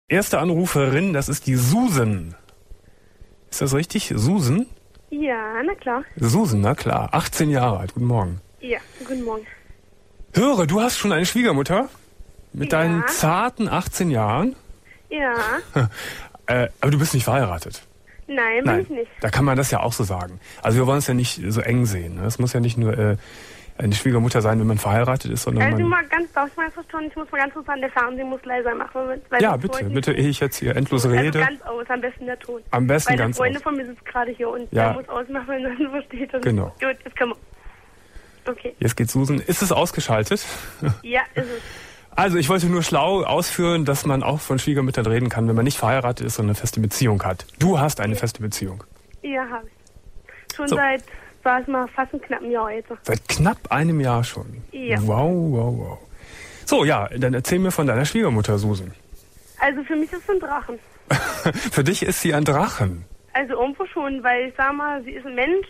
Erste Anruferin, das ist die Susan. Ist das richtig? Susan? Ja, na klar. Susan, na klar. 18 Jahre alt. Guten Morgen. Ja, guten Morgen. Höre, du hast schon eine Schwiegermutter? Mit deinen zarten 18 Jahren? Ja. Aber du bist nicht verheiratet. Nein, bin ich nicht. Da kann man das ja auch so sagen. Also wir wollen es ja nicht so eng sehen. Ne? Es muss ja nicht nur eine Schwiegermutter sein, wenn man verheiratet ist, sondern Also man... mal ganz darf ich mal verstehen, ich muss mal ganz kurz an der Fernsehen muss leiser machen. Weil Ja, bitte, ehe ich jetzt hier endlos rede. Also ganz aus, am besten der Ton. Am besten weil ganz aus. Weil eine Freundin von mir sitzt gerade hier und ja. der muss ausmachen, wenn er versteht. Und genau. Gut, jetzt können wir. Okay. Jetzt geht Susan. Ist es ausgeschaltet? Ja, ist es. Also ich wollte nur schlau ausführen, dass man auch von Schwiegermüttern reden kann, wenn man nicht verheiratet ist und eine feste Beziehung hat. Du hast eine feste Beziehung. Ja, habe ich. Schon seit, war es mal fast ein knappen Jahr jetzt. Seit knapp einem Jahr schon? Ja. Wow. So, ja, dann erzähl mir von deiner Schwiegermutter, Susan. Also für mich ist sie ein Drachen. Für dich ist sie ein Drachen? Also irgendwo schon, weil ich sag mal, sie ist ein Mensch.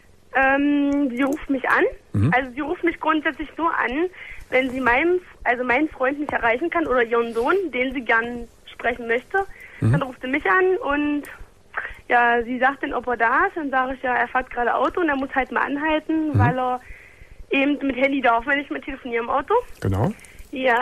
Sie ruft mich an. Also sie ruft mich grundsätzlich nur an, wenn sie meinen Freund nicht erreichen kann oder ihren Sohn, den sie gern sprechen möchte. Dann ruft sie mich an und ja, sie sagt dann, ob er da ist. Dann sage ich, ja, er fährt gerade Auto und er muss halt mal anhalten, weil er eben mit Handy darf, wenn ich mit telefoniere im Auto. Genau. Ja.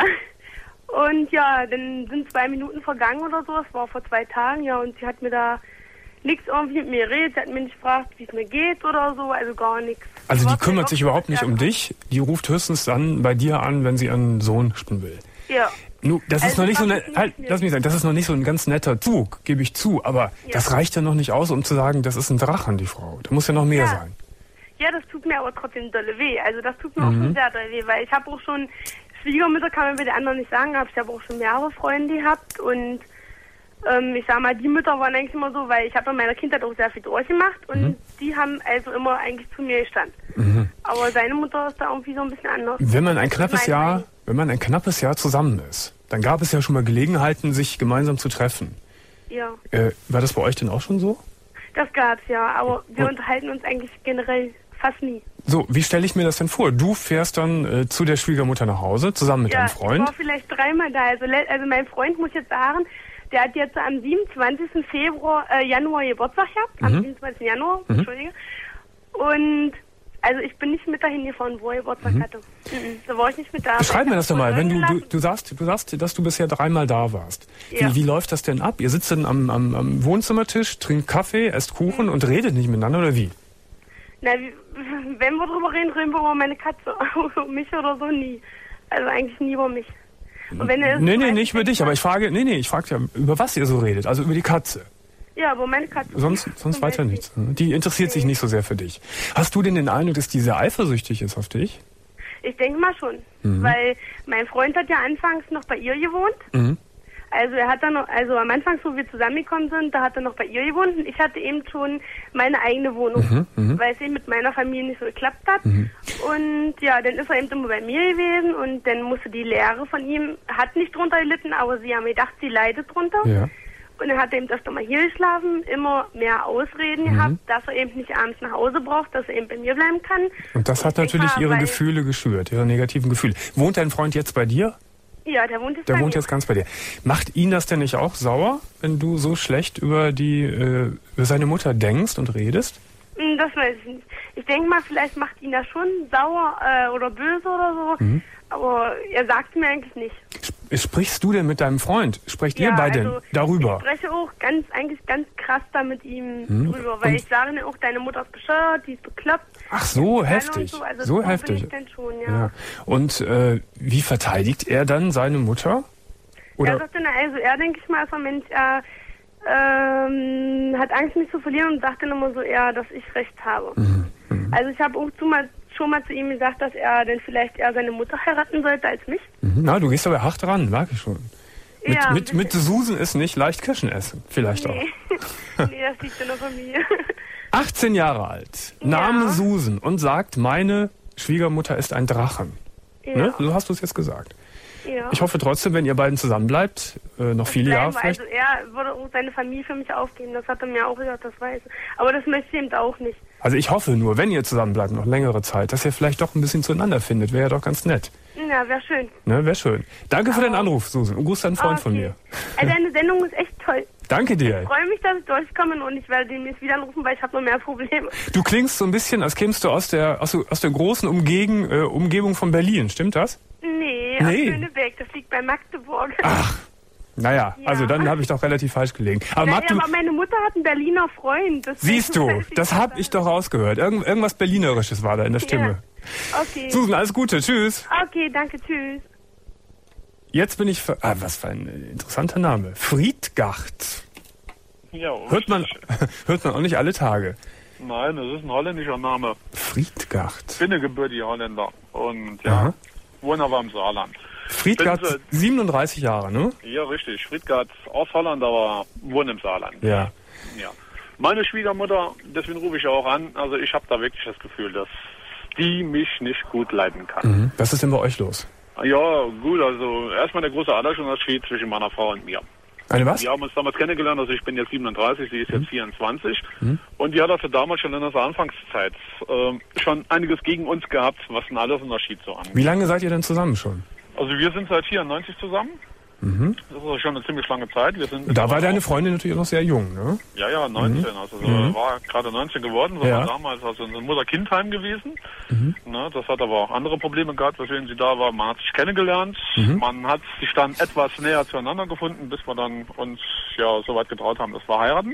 Und ja, dann sind 2 Minuten vergangen oder so. Es war vor 2 Tagen, ja, und sie hat mir da nichts irgendwie mit mir geredet. Sie hat mich nicht gefragt, wie es mir geht oder so, also gar nichts. Also die kümmert sich überhaupt nicht um dich? Die ruft höchstens dann bei dir an, wenn sie einen Sohn spielen will? Ja. Nun, das ist noch nicht so lass mich sagen, das ist noch nicht so ein ganz netter Zug, gebe ich zu, aber das reicht ja noch nicht aus, um zu sagen, das ist ein Drachen, die Frau. Da muss ja noch mehr sein. Ja, das tut mir aber trotzdem dolle weh. Also das tut mir auch schon sehr dolle weh, weil ich habe auch schon, Schwiegermütter kann man bei den anderen nicht sagen, aber ich habe auch schon mehrere Freunde gehabt und ich sag mal, die Mütter waren eigentlich immer so, weil ich habe in meiner Kindheit auch sehr viel durchgemacht und die haben also immer eigentlich zu mir gestanden. Aber seine Mutter ist da irgendwie so ein bisschen anders. Wenn man ein knappes Jahr zusammen ist, dann gab es ja schon mal Gelegenheiten, sich gemeinsam zu treffen. Ja. War das bei euch denn auch schon so? Das gab's ja, aber wir unterhalten uns eigentlich generell fast nie. So, wie stelle ich mir das denn vor? Du fährst dann zu der Schwiegermutter nach Hause, zusammen mit deinem Freund? Ich war vielleicht 3-mal da. Also mein Freund, muss jetzt sagen, der hat jetzt am 27. Januar Geburtstag gehabt. Am 27. Januar, Entschuldige. Und also ich bin nicht mit dahin gefahren, wo er Geburtstag hatte. Da war ich nicht mit da. Beschreib mir das doch mal, wenn du sagst, dass du bisher 3-mal da warst. Ja. Wie läuft das denn ab? Ihr sitzt dann am Wohnzimmertisch, trinkt Kaffee, esst Kuchen und redet nicht miteinander, oder wie? Na, wenn wir drüber reden, reden wir über meine Katze. Über mich oder so nie. Also eigentlich nie über mich. Und wenn er nee, nicht über dich, aber ich frage ja, über was ihr so redet, also über die Katze. Ja, aber meine Katze. Sonst weiter nichts. Die interessiert sich nicht so sehr für dich. Hast du denn den Eindruck, dass die sehr eifersüchtig ist auf dich? Ich denke mal schon. Weil mein Freund hat ja anfangs noch bei ihr gewohnt. Also er hat dann noch, also am Anfang, wo wir zusammengekommen sind, da hat er noch bei ihr gewohnt und ich hatte eben schon meine eigene Wohnung, weil es eben mit meiner Familie nicht so geklappt hat. Und ja, dann ist er eben immer bei mir gewesen und dann musste die Lehre von ihm, hat nicht drunter gelitten, aber sie haben gedacht, sie leidet drunter. Ja. Und dann hat er eben öfter mal hier geschlafen, immer mehr Ausreden gehabt, dass er eben nicht abends nach Hause braucht, dass er eben bei mir bleiben kann. Und das hat natürlich ihre Gefühle geschürt, ihre negativen Gefühle. Wohnt dein Freund jetzt bei dir? Ja, der wohnt jetzt jetzt ganz bei dir. Macht ihn das denn nicht auch sauer, wenn du so schlecht über seine Mutter denkst und redest? Das weiß ich nicht. Ich denke mal, vielleicht macht ihn das schon sauer oder böse oder so, aber er sagt mir eigentlich nicht. Sprichst du denn mit deinem Freund? Sprecht ihr beide darüber? Ich spreche auch eigentlich ganz krass da mit ihm drüber, weil ich sage mir auch, deine Mutter ist bescheuert, die ist bekloppt. Ach, so heftig. So, also so heftig. Ich dann schon, ja. Und wie verteidigt er dann seine Mutter? Oder? Er sagt dann, also er, denke ich mal, ist ein Mensch, er hat Angst, mich zu verlieren und sagt dann immer so eher, dass ich recht habe. Also ich habe auch schon mal zu ihm gesagt, dass er dann vielleicht eher seine Mutter heiraten sollte als mich. Na, du gehst aber hart dran, merke ich schon. Ja, mit Susan ist nicht leicht Kirschen essen, vielleicht auch. Nee, das liegt in der Familie. 18 Jahre alt, Name Susan und sagt, meine Schwiegermutter ist ein Drachen. Ja. Ne? So hast du es jetzt gesagt. Ja. Ich hoffe trotzdem, wenn ihr beiden zusammen bleibt, noch viele Jahre vielleicht. Also er würde auch seine Familie für mich aufgeben, das hat er mir auch gesagt, das weiß ich. Aber das möchte ich eben auch nicht. Also ich hoffe nur, wenn ihr zusammen bleibt, noch längere Zeit, dass ihr vielleicht doch ein bisschen zueinander findet. Wäre ja doch ganz nett. Ja, wäre schön. Ne, wäre schön. Danke für deinen Anruf, Susan. Und Gruß an einen Freund von mir. Deine Sendung ist echt toll. Danke dir. Ich freue mich, dass ich durchkomme und ich werde demnächst wieder anrufen, weil ich habe noch mehr Probleme. Du klingst so ein bisschen, als kämst du aus der großen Umgebung von Berlin. Stimmt das? Nee, aus Schöneberg. Das liegt bei Magdeburg. Ach, naja, ja. Also dann habe ich doch relativ falsch gelegen. Aber, aber meine Mutter hat einen Berliner Freund. Siehst du, das habe ich doch rausgehört. Irgendwas Berlinerisches war da in der Stimme. Ja. Okay. Susan, alles Gute. Tschüss. Okay, danke. Tschüss. Jetzt bin ich... was für ein interessanter Name. Friedgart. Ja, hört man auch nicht alle Tage. Nein, das ist ein holländischer Name. Friedgart. Ich bin eine gebürtige Holländer. Und ja, wohne aber im Saarland. Friedgart, 37 Jahre, ne? Ja, richtig. Friedgart aus Holland, aber wohne im Saarland. Ja. Ja. Meine Schwiegermutter, deswegen rufe ich auch an, also ich habe da wirklich das Gefühl, dass die mich nicht gut leiden kann. Mhm. Was ist denn bei euch los? Ja, gut, also erstmal der große Altersunterschied zwischen meiner Frau und mir. Eine was? Wir haben uns damals kennengelernt, also ich bin jetzt 37, sie ist jetzt 24. Und die hat also damals schon in der Anfangszeit schon einiges gegen uns gehabt, was ein Altersunterschied so angeht. Wie lange seid ihr denn zusammen schon? Also wir sind seit 94 zusammen. Mhm. Das ist also schon eine ziemlich lange Zeit. Wir sind da war deine Freundin natürlich noch sehr jung, ne? Ja, 19. Also war gerade 19 geworden. So war damals also ein Mutter-Kind-Heim gewesen. Ne, das hat aber auch andere Probleme gehabt, weswegen sie da war. Man hat sich kennengelernt. Man hat sich dann etwas näher zueinander gefunden, bis wir dann uns so weit getraut haben, dass wir heiraten.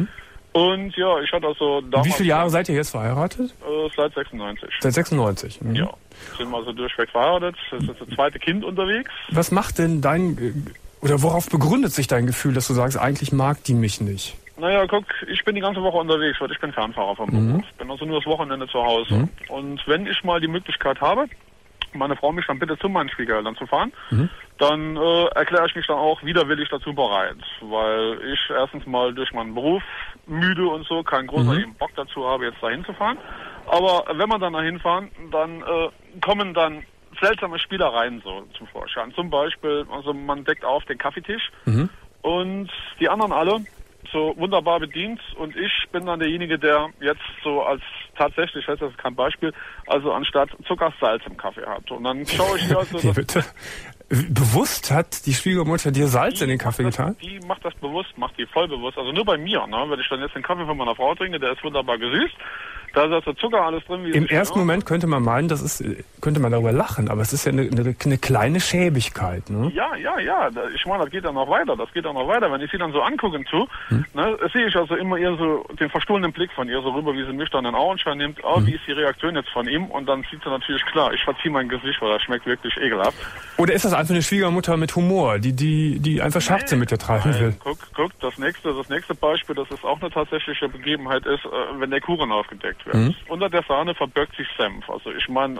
Und ja, ich hatte also damals... Wie viele Jahre seid ihr jetzt verheiratet? Seit 96. Seit 96? Mhm. Ja, sind wir also durchweg verheiratet. Das ist das zweite Kind unterwegs. Was macht denn oder worauf begründet sich dein Gefühl, dass du sagst, eigentlich mag die mich nicht? Naja, guck, ich bin die ganze Woche unterwegs, weil ich bin Fernfahrer vom Beruf. Ich bin also nur das Wochenende zu Hause. Und wenn ich mal die Möglichkeit habe, meine Frau mich dann bitte zu meinen Schwiegereltern zu fahren, dann erkläre ich mich dann auch widerwillig dazu bereit, weil ich erstens mal durch meinen Beruf müde und so keinen großen Bock dazu habe, jetzt dahin zu fahren. Aber wenn wir dann dahin fahren, dann kommen dann seltsame Spielereien so zum Vorschein. Zum Beispiel, also man deckt auf den Kaffeetisch und die anderen alle so wunderbar bedient und ich bin dann derjenige, der jetzt so als tatsächlich, das ist kein Beispiel, also anstatt Zucker Salz im Kaffee hat. Und dann schaue ich mir also... Bitte? Bewusst hat die Schwiegermutter dir Salz in den Kaffee getan? Die macht das bewusst, macht die voll bewusst. Also nur bei mir, ne? Wenn ich dann jetzt den Kaffee von meiner Frau trinke, der ist wunderbar gesüßt. Da ist also Zucker alles drin. Wie im ersten Moment könnte man meinen, könnte man darüber lachen, aber es ist ja eine kleine Schäbigkeit, ne? Ja. Ich meine, das geht dann noch weiter. Wenn ich sie dann so angucke ne, sehe ich also immer eher so den verstohlenen Blick von ihr so rüber, wie sie mich dann in Augenschein nimmt. Wie ist die Reaktion jetzt von ihm? Und dann sieht sie natürlich klar, ich verziehe mein Gesicht, weil das schmeckt wirklich ekelhaft. Oder ist das einfach eine Schwiegermutter mit Humor, die einfach Schachtel mit dir treiben will? Guck, das nächste Beispiel, das ist auch eine tatsächliche Begebenheit, ist, wenn der Kuchen aufgedeckt wird. Unter der Sahne verbirgt sich Senf. Also ich meine...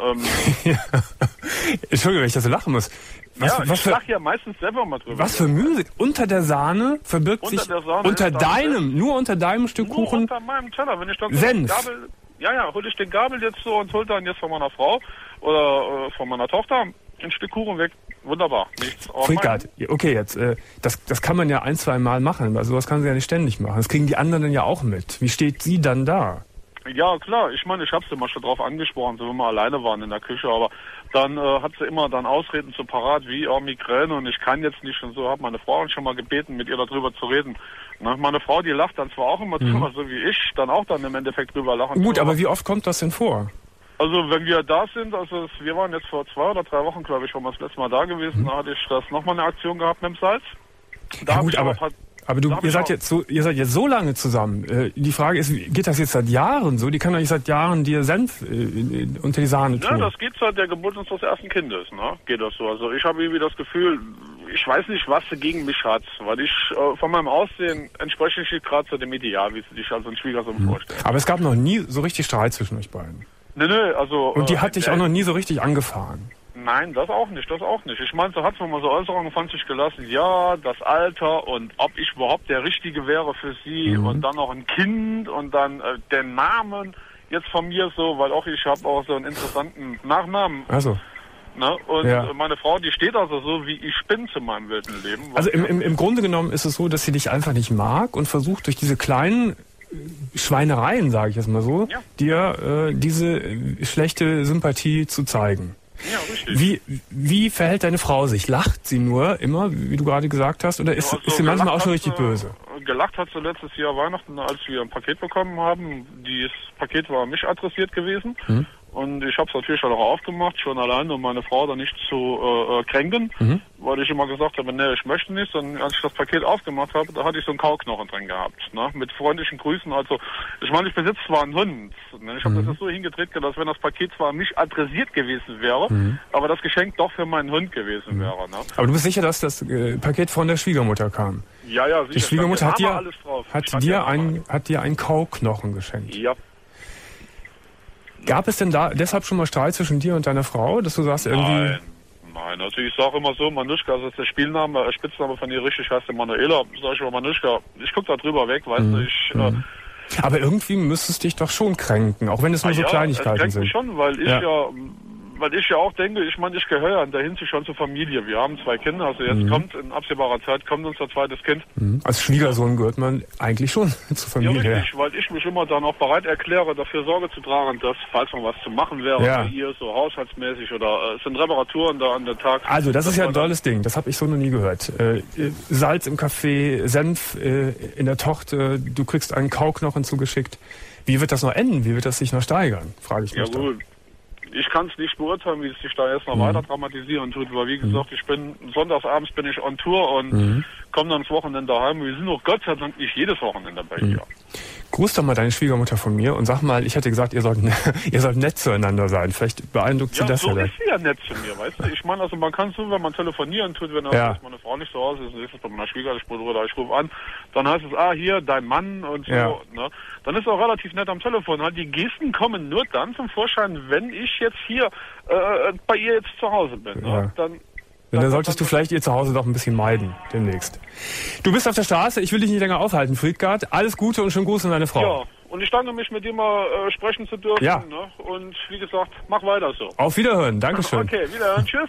Entschuldigung, wenn ich das so lachen muss. Ich lache ja meistens selber mal drüber. Was für Mühe. Unter der Sahne verbirgt sich... Nur unter deinem Stück Kuchen... Unter meinem Teller. Wenn ich dann Senf. Hole ich den Gabel jetzt so und hole dann jetzt von meiner Frau oder von meiner Tochter ein Stück Kuchen weg. Wunderbar. Nichts. Friedgart, okay, jetzt, das kann man ja 1-2 Mal machen, weil sowas kann sie ja nicht ständig machen. Das kriegen die anderen dann ja auch mit. Wie steht sie dann da? Ja, klar. Ich meine, ich habe sie mal schon drauf angesprochen, so wenn wir alleine waren in der Küche, aber dann hat sie immer dann Ausreden so parat wie Migräne und ich kann jetzt nicht und so. Habe meine Frau schon mal gebeten, mit ihr darüber zu reden. Na, meine Frau, die lacht dann zwar auch immer drüber, so wie ich, dann auch dann im Endeffekt drüber lachen. Gut, aber wie oft kommt das denn vor? Also wenn wir da sind, also wir waren jetzt vor 2 oder 3 Wochen, glaube ich, waren wir das letzte Mal da gewesen, da hatte ich das nochmal eine Aktion gehabt mit dem Salz. Da gut, aber ihr seid jetzt so lange zusammen. Die Frage ist, geht das jetzt seit Jahren so? Die kann doch nicht seit Jahren dir Senf unter die Sahne tun. Ja, das geht seit der Geburt unseres ersten Kindes, ne? Geht das so. Also ich habe irgendwie das Gefühl, ich weiß nicht, was sie gegen mich hat, weil ich von meinem Aussehen entspreche ich gerade zu dem Ideal, wie sie sich als ein Schwiegersohn vorstellt. Aber es gab noch nie so richtig Streit zwischen euch beiden. Nö, also... Und die hat dich auch noch nie so richtig angefahren? Nein, das auch nicht. Ich meine, so hat es mal so Äußerungen von sich gelassen, ja, das Alter und ob ich überhaupt der Richtige wäre für sie und dann noch ein Kind und dann den Namen jetzt von mir so, weil auch ich habe auch so einen interessanten Nachnamen. Also. Ne? Und meine Frau, die steht also so, wie ich bin zu meinem wilden Leben. Also im Grunde genommen ist es so, dass sie dich einfach nicht mag und versucht durch diese kleinen Schweinereien, sage ich jetzt mal so, dir diese schlechte Sympathie zu zeigen. Ja, richtig. Wie verhält deine Frau sich? Lacht sie nur immer, wie du gerade gesagt hast, oder ist sie manchmal auch schon richtig böse? Gelacht hat sie letztes Jahr Weihnachten, als wir ein Paket bekommen haben. Das Paket war mich adressiert gewesen. Und ich habe es natürlich auch aufgemacht, schon allein, um meine Frau da nicht zu kränken, weil ich immer gesagt habe, nee, ich möchte nicht. Und als ich das Paket aufgemacht habe, da hatte ich so einen Kauknochen drin gehabt, ne? Mit freundlichen Grüßen. Also, ich meine, ich besitze zwar einen Hund. Ne? Ich habe das so hingedreht, dass wenn das Paket zwar mich adressiert gewesen wäre, aber das Geschenk doch für meinen Hund gewesen wäre. Ne? Aber du bist sicher, dass das Paket von der Schwiegermutter kam? Ja, sicher. Die Schwiegermutter hat dir einen Kauknochen geschenkt? Ja. Gab es denn da deshalb schon mal Streit zwischen dir und deiner Frau, dass du sagst irgendwie... Nein, also ich sage immer so, Manuschka, das ist der Spitzname von ihr, richtig heißt der Manuela. Sag ich aber, Manuschka, ich guck da drüber weg, weißt du, Aber irgendwie müsste es dich doch schon kränken, auch wenn es nur so Kleinigkeiten sind. Ja, schon, weil ich ja auch denke, ich meine, ich gehöre in der Hinsicht schon zur Familie. Wir haben 2 Kinder, also jetzt kommt in absehbarer Zeit unser zweites Kind. Als Schwiegersohn gehört man eigentlich schon zur Familie. Ja, richtig, weil ich mich immer dann auch bereit erkläre, dafür Sorge zu tragen, dass, falls mal was zu machen wäre, bei ihr so haushaltsmäßig oder es sind Reparaturen da an der Tag. Also das ist ja ein tolles Ding, das habe ich so noch nie gehört. Salz im Kaffee, Senf in der Tochter, du kriegst einen Kauknochen zugeschickt. Wie wird das noch enden? Wie wird das sich noch steigern? Frage ich mich. Ja gut. Ich kann es nicht beurteilen, wie es sich da erst noch weiter dramatisieren tut, weil wie gesagt, sonntagsabends bin ich on Tour und komme dann das Wochenende heim. Wir sind auch Gott sei Dank nicht jedes Wochenende bei ihr. Gruß doch mal deine Schwiegermutter von mir und sag mal, ich hätte gesagt, ihr sollt nett zueinander sein. Vielleicht beeindruckt sie das ja. Ja, so ist sie ja nett zu mir, weißt du. Ich meine, also man kann so, wenn man telefonieren tut, wenn meine Frau nicht zu Hause ist, und ist es bei meiner Schwiegermutter, ich rufe an, dann heißt es, hier, dein Mann und so. Ja. Ne? Dann ist es auch relativ nett am Telefon. Halt, die Gesten kommen nur dann zum Vorschein, wenn ich jetzt hier bei ihr jetzt zu Hause bin. Ne? Dann solltest du vielleicht ihr Zuhause doch ein bisschen meiden demnächst. Du bist auf der Straße, ich will dich nicht länger aufhalten, Friedgard. Alles Gute und schönen Gruß an deine Frau. Ja, und ich danke mich, mit dir mal sprechen zu dürfen. Ja. Ne? Und wie gesagt, mach weiter so. Auf Wiederhören, Dankeschön. Okay, wiederhören, tschüss.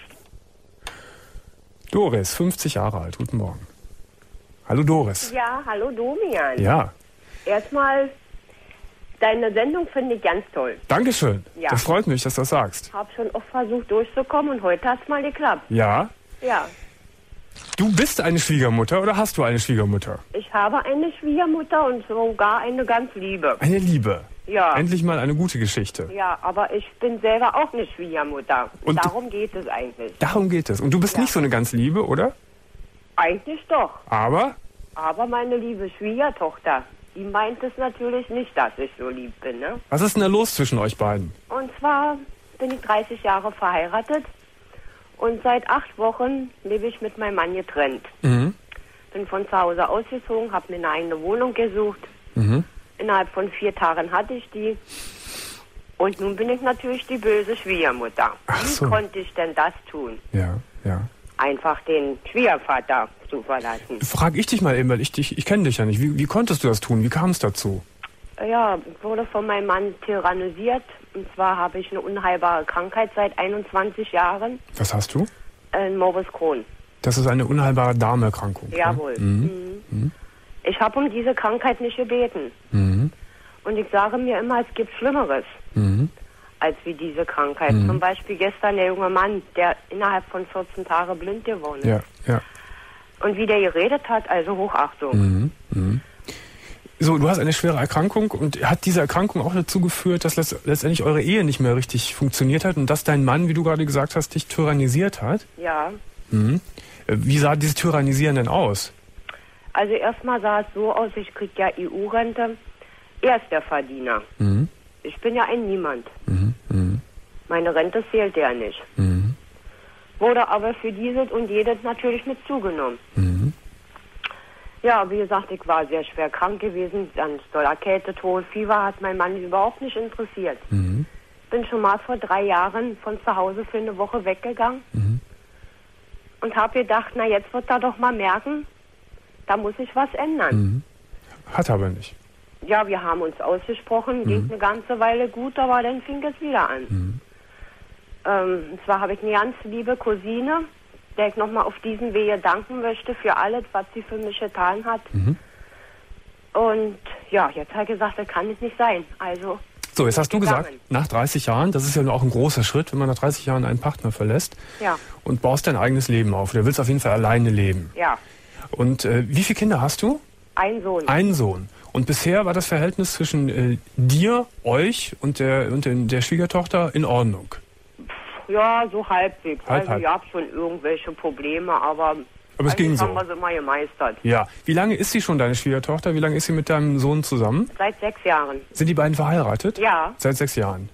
Doris, 50 Jahre alt, guten Morgen. Hallo Doris. Ja, hallo Domian. Ja. Erstmal, deine Sendung finde ich ganz toll. Dankeschön. Ja. Das freut mich, dass du das sagst. Ich habe schon oft versucht durchzukommen und heute hat es mal geklappt. Ja? Ja. Du bist eine Schwiegermutter oder hast du eine Schwiegermutter? Ich habe eine Schwiegermutter und sogar eine ganz liebe. Eine Liebe? Ja. Endlich mal eine gute Geschichte. Ja, aber ich bin selber auch eine Schwiegermutter. Und darum geht es eigentlich. Darum geht es. Und du bist nicht so eine ganz Liebe, oder? Eigentlich doch. Aber? Aber meine liebe Schwiegertochter, die meint es natürlich nicht, dass ich so lieb bin, ne? Was ist denn da los zwischen euch beiden? Und zwar bin ich 30 Jahre verheiratet und seit 8 Wochen lebe ich mit meinem Mann getrennt. Bin von zu Hause ausgezogen, habe mir eine eigene Wohnung gesucht. Innerhalb von 4 Tagen hatte ich die. Und nun bin ich natürlich die böse Schwiegermutter. Wie konnte ich denn das tun? Ja. Einfach den Schwiegervater zu verlassen. Frag ich dich mal eben, weil ich kenne dich ja nicht. Wie konntest du das tun? Wie kam es dazu? Ja, ich wurde von meinem Mann tyrannisiert. Und zwar habe ich eine unheilbare Krankheit seit 21 Jahren. Was hast du? Morbus Crohn. Das ist eine unheilbare Darmerkrankung. Jawohl. Ich habe um diese Krankheit nicht gebeten. Und ich sage mir immer, es gibt Schlimmeres als wie diese Krankheit. Zum Beispiel gestern der junge Mann, der innerhalb von 14 Tagen blind geworden ist. Ja. Und wie der geredet hat, also Hochachtung. So, du hast eine schwere Erkrankung und hat diese Erkrankung auch dazu geführt, dass letztendlich eure Ehe nicht mehr richtig funktioniert hat und dass dein Mann, wie du gerade gesagt hast, dich tyrannisiert hat? Ja. Wie sah dieses Tyrannisieren denn aus? Also erstmal sah es so aus, ich kriege ja EU-Rente. Er ist der Verdiener. Ich bin ja ein Niemand. Meine Rente zählt ja nicht. Wurde aber für dieses und jedes natürlich mit zugenommen. Ja, wie gesagt, ich war sehr schwer krank gewesen. Dann doller Kälte, Tod, Fieber hat mein Mann überhaupt nicht interessiert. Bin schon mal vor 3 Jahren von zu Hause für eine Woche weggegangen. Und habe gedacht, na jetzt wird er doch mal merken, da muss ich was ändern. Hat aber nicht. Ja, wir haben uns ausgesprochen, ging eine ganze Weile gut, aber dann fing es wieder an. Und zwar habe ich eine ganz liebe Cousine, der ich nochmal auf diesen Wege danken möchte für alles, was sie für mich getan hat. Und ja, jetzt hat er gesagt, das kann es nicht sein. Also so, jetzt hast du gesagt, nach 30 Jahren, das ist ja auch ein großer Schritt, wenn man nach 30 Jahren einen Partner verlässt und baust dein eigenes Leben auf. Du willst auf jeden Fall alleine leben. Ja. Und wie viele Kinder hast du? Ein Sohn. Ein Sohn. Und bisher war das Verhältnis zwischen dir, euch und der Schwiegertochter in Ordnung? Ja, so halbwegs. Halb. Also ich habe schon irgendwelche Probleme, aber es ging so. Haben wir sie mal gemeistert. Ja. Wie lange ist sie schon, deine Schwiegertochter? Wie lange ist sie mit deinem Sohn zusammen? Seit 6 Jahren. Sind die beiden verheiratet? Ja. Seit 6 Jahren.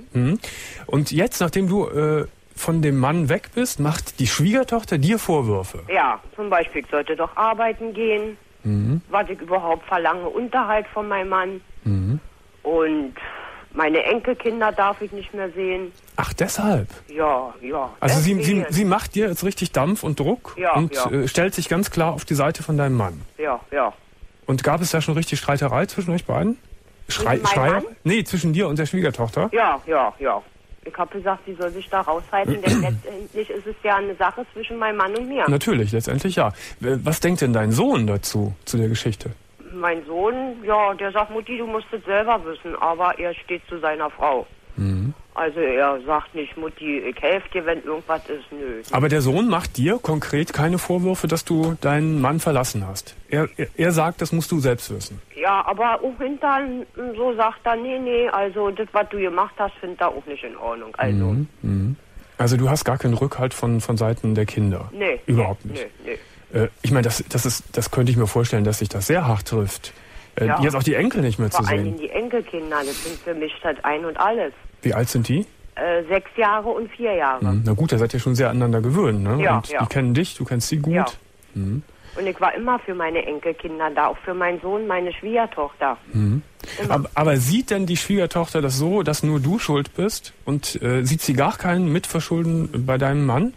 Und jetzt, nachdem du von dem Mann weg bist, macht die Schwiegertochter dir Vorwürfe? Ja, zum Beispiel, ich sollte doch arbeiten gehen. Was ich überhaupt verlange, Unterhalt von meinem Mann. Und meine Enkelkinder darf ich nicht mehr sehen. Ach, deshalb? Ja. Also sie macht dir jetzt richtig Dampf und Druck und stellt sich ganz klar auf die Seite von deinem Mann. Ja. Und gab es da schon richtig Streiterei zwischen euch beiden? Zwischen meinem Mann? Nee, zwischen dir und der Schwiegertochter? Ja. Ich habe gesagt, sie soll sich da raushalten, denn letztendlich ist es ja eine Sache zwischen meinem Mann und mir. Natürlich, letztendlich ja. Was denkt denn dein Sohn dazu, zu der Geschichte? Mein Sohn, ja, der sagt, Mutti, du musst es selber wissen, aber er steht zu seiner Frau. Also er sagt nicht, Mutti, ich helfe dir, wenn irgendwas ist, nö. Aber der Sohn macht dir konkret keine Vorwürfe, dass du deinen Mann verlassen hast. Er sagt, das musst du selbst wissen. Ja, aber auch hinterher so sagt er, nee, also das, was du gemacht hast, findet er auch nicht in Ordnung. Also, also du hast gar keinen Rückhalt von Seiten der Kinder? Nee. Überhaupt nicht? Nee. Ich meine, das könnte ich mir vorstellen, dass sich das sehr hart trifft. Jetzt auch die Enkel nicht mehr zu sehen. Vor allem die Enkelkinder, das sind für mich halt ein und alles. Wie alt sind die? 6 Jahre und 4 Jahre. Na gut, da seid ihr schon sehr aneinander gewöhnt, ne? Ja, und die kennen dich, du kennst sie gut. Ja. Und ich war immer für meine Enkelkinder da, auch für meinen Sohn, meine Schwiegertochter. Aber sieht denn die Schwiegertochter das so, dass nur du schuld bist? Und sieht sie gar keinen Mitverschulden bei deinem Mann?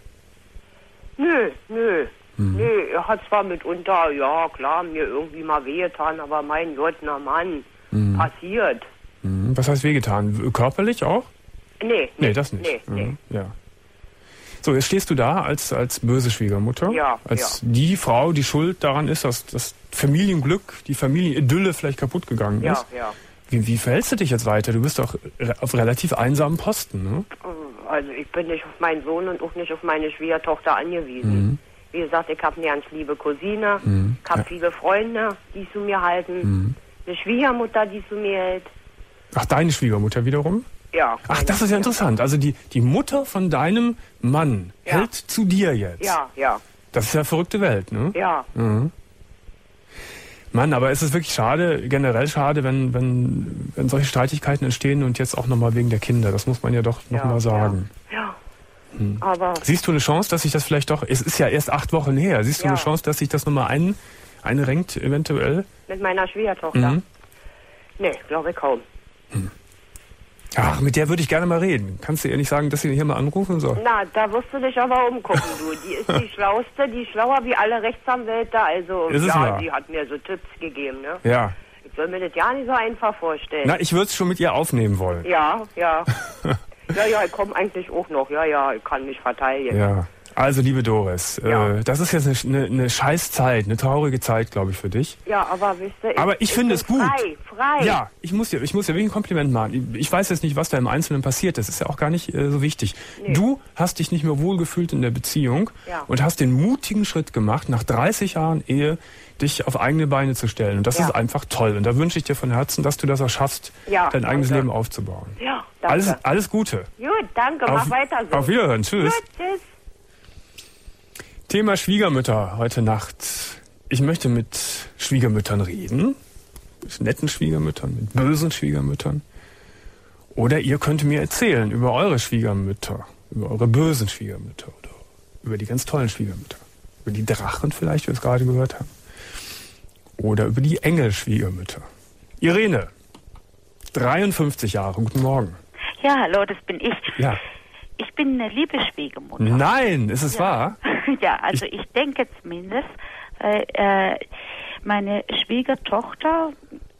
Nö. Nee, er hat zwar mitunter, ja klar, mir irgendwie mal wehgetan, aber mein Gott, na Mann, passiert. Was heißt wehgetan? Körperlich auch? Nee, das nicht. Nee. Ja. So, jetzt stehst du da als böse Schwiegermutter. Ja. Die Frau, die schuld daran ist, dass das Familienglück, die Familienidylle vielleicht kaputt gegangen ist. Ja. Wie verhältst du dich jetzt weiter? Du bist doch auf relativ einsamen Posten, ne? Also ich bin nicht auf meinen Sohn und auch nicht auf meine Schwiegertochter angewiesen. Wie gesagt, ich habe eine ganz liebe Cousine, ich habe viele Freunde, die zu mir halten, eine Schwiegermutter, die zu mir hält. Ach, deine Schwiegermutter wiederum? Ja. Ach, das ist ja interessant. Also die Mutter von deinem Mann hält zu dir jetzt. Ja. Das ist ja eine verrückte Welt, ne? Ja. Mann, aber es ist wirklich schade, generell schade, wenn solche Streitigkeiten entstehen und jetzt auch nochmal wegen der Kinder. Das muss man ja doch nochmal sagen. Ja. Aber siehst du eine Chance, dass sich das vielleicht doch, es ist ja erst 8 Wochen her, siehst du eine Chance, dass sich das nochmal einrenkt eventuell? Mit meiner Schwiegertochter? Nee, glaube ich kaum. Ach, mit der würde ich gerne mal reden. Kannst du ihr nicht sagen, dass sie hier mal anrufen soll? Na, da wirst du dich aber umgucken, du. Die ist die Schlauste, die schlauer wie alle Rechtsanwälte. Also, die hat mir so Tipps gegeben, ne? Ja. Ich soll mir das ja nicht so einfach vorstellen. Na, ich würde es schon mit ihr aufnehmen wollen. Ja. Ja, ich komme eigentlich auch noch. Ja, ich kann mich verteidigen. Ja. Also, liebe Doris, das ist jetzt eine scheiß Zeit, eine traurige Zeit, glaube ich, für dich. Ja, aber wisst ihr, aber ich finde es gut. Frei. Ja, ich muss dir wirklich ein Kompliment machen. Ich weiß jetzt nicht, was da im Einzelnen passiert. Das ist ja auch gar nicht so wichtig. Nee. Du hast dich nicht mehr wohlgefühlt in der Beziehung und hast den mutigen Schritt gemacht, nach 30 Jahren Ehe dich auf eigene Beine zu stellen. Und das ist einfach toll. Und da wünsche ich dir von Herzen, dass du das auch schaffst, dein eigenes Leben aufzubauen. Ja, danke. Alles Gute. Gut, danke. Mach weiter so. Auf Wiederhören. Tschüss. Gut, tschüss. Thema Schwiegermütter heute Nacht. Ich möchte mit Schwiegermüttern reden. Mit netten Schwiegermüttern, mit bösen Schwiegermüttern. Oder ihr könnt mir erzählen über eure Schwiegermütter, über eure bösen Schwiegermütter oder über die ganz tollen Schwiegermütter. Über die Drachen vielleicht, wie wir es gerade gehört haben. Oder über die Engelschwiegermütter. Irene, 53 Jahre, guten Morgen. Ja, hallo, das bin ich. Ja. Ich bin eine liebe Schwiegermutter. Nein, ist es wahr? Ja, also ich denke zumindest, meine Schwiegertochter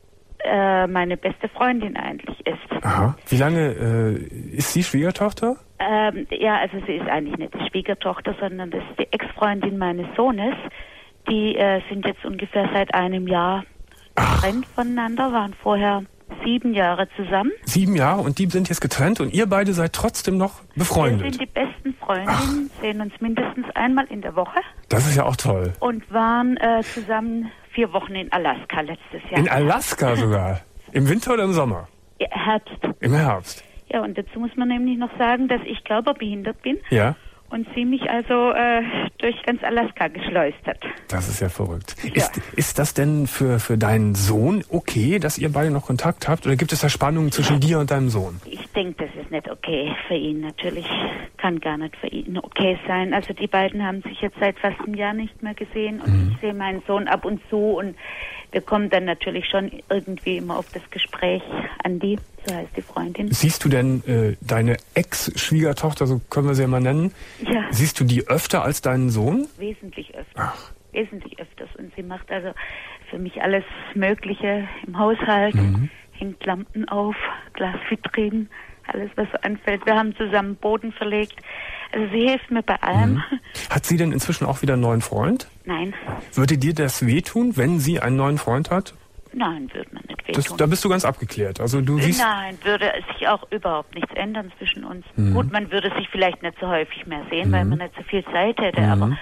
meine beste Freundin eigentlich ist. Aha. Wie lange ist sie Schwiegertochter? Ja, also sie ist eigentlich nicht die Schwiegertochter, sondern das ist die Ex-Freundin meines Sohnes. Die sind jetzt ungefähr seit einem Jahr getrennt voneinander, waren vorher 7 Jahre zusammen. 7 Jahre und die sind jetzt getrennt und ihr beide seid trotzdem noch befreundet? Wir sind die besten Freundinnen, sehen uns mindestens einmal in der Woche. Das ist ja auch toll. Und waren zusammen 4 Wochen in Alaska letztes Jahr. In Alaska sogar? Im Winter oder im Sommer? Herbst. Im Herbst. Ja, und dazu muss man nämlich noch sagen, dass ich körperbehindert bin. Ja. Und sie mich also durch ganz Alaska geschleust hat. Das ist ja verrückt. Ja. Ist das denn für deinen Sohn okay, dass ihr beide noch Kontakt habt? Oder gibt es da Spannungen zwischen dir und deinem Sohn? Ich denke, das ist nicht okay für ihn. Natürlich kann gar nicht für ihn okay sein. Also die beiden haben sich jetzt seit fast einem Jahr nicht mehr gesehen. Und ich sehe meinen Sohn ab und zu. Und wir kommen dann natürlich schon irgendwie immer auf das Gespräch. Andi, so heißt die Freundin. Siehst du denn deine Ex-Schwiegertochter, so können wir sie ja mal nennen, Ja. siehst du die öfter als deinen Sohn? Wesentlich öfters. Ach. Wesentlich öfters. Und sie macht also für mich alles Mögliche im Haushalt. Hängt Lampen auf, Glasvitrinen, alles was so anfällt. Wir haben zusammen Boden verlegt. Also sie hilft mir bei allem. Hat sie denn inzwischen auch wieder einen neuen Freund? Nein. Würde dir das wehtun, wenn sie einen neuen Freund hat? Nein, würde man nicht wehtun. Da bist du ganz abgeklärt. Also du siehst... Nein, würde sich auch überhaupt nichts ändern zwischen uns. Gut, man würde sich vielleicht nicht so häufig mehr sehen, weil man nicht so viel Zeit hätte, aber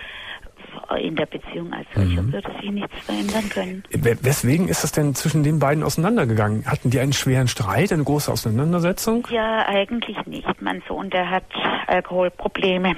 in der Beziehung als solcher würde sich nichts verändern können. Weswegen ist das denn zwischen den beiden auseinandergegangen? Hatten die einen schweren Streit, eine große Auseinandersetzung? Ja, eigentlich nicht. Mein Sohn, der hat Alkoholprobleme.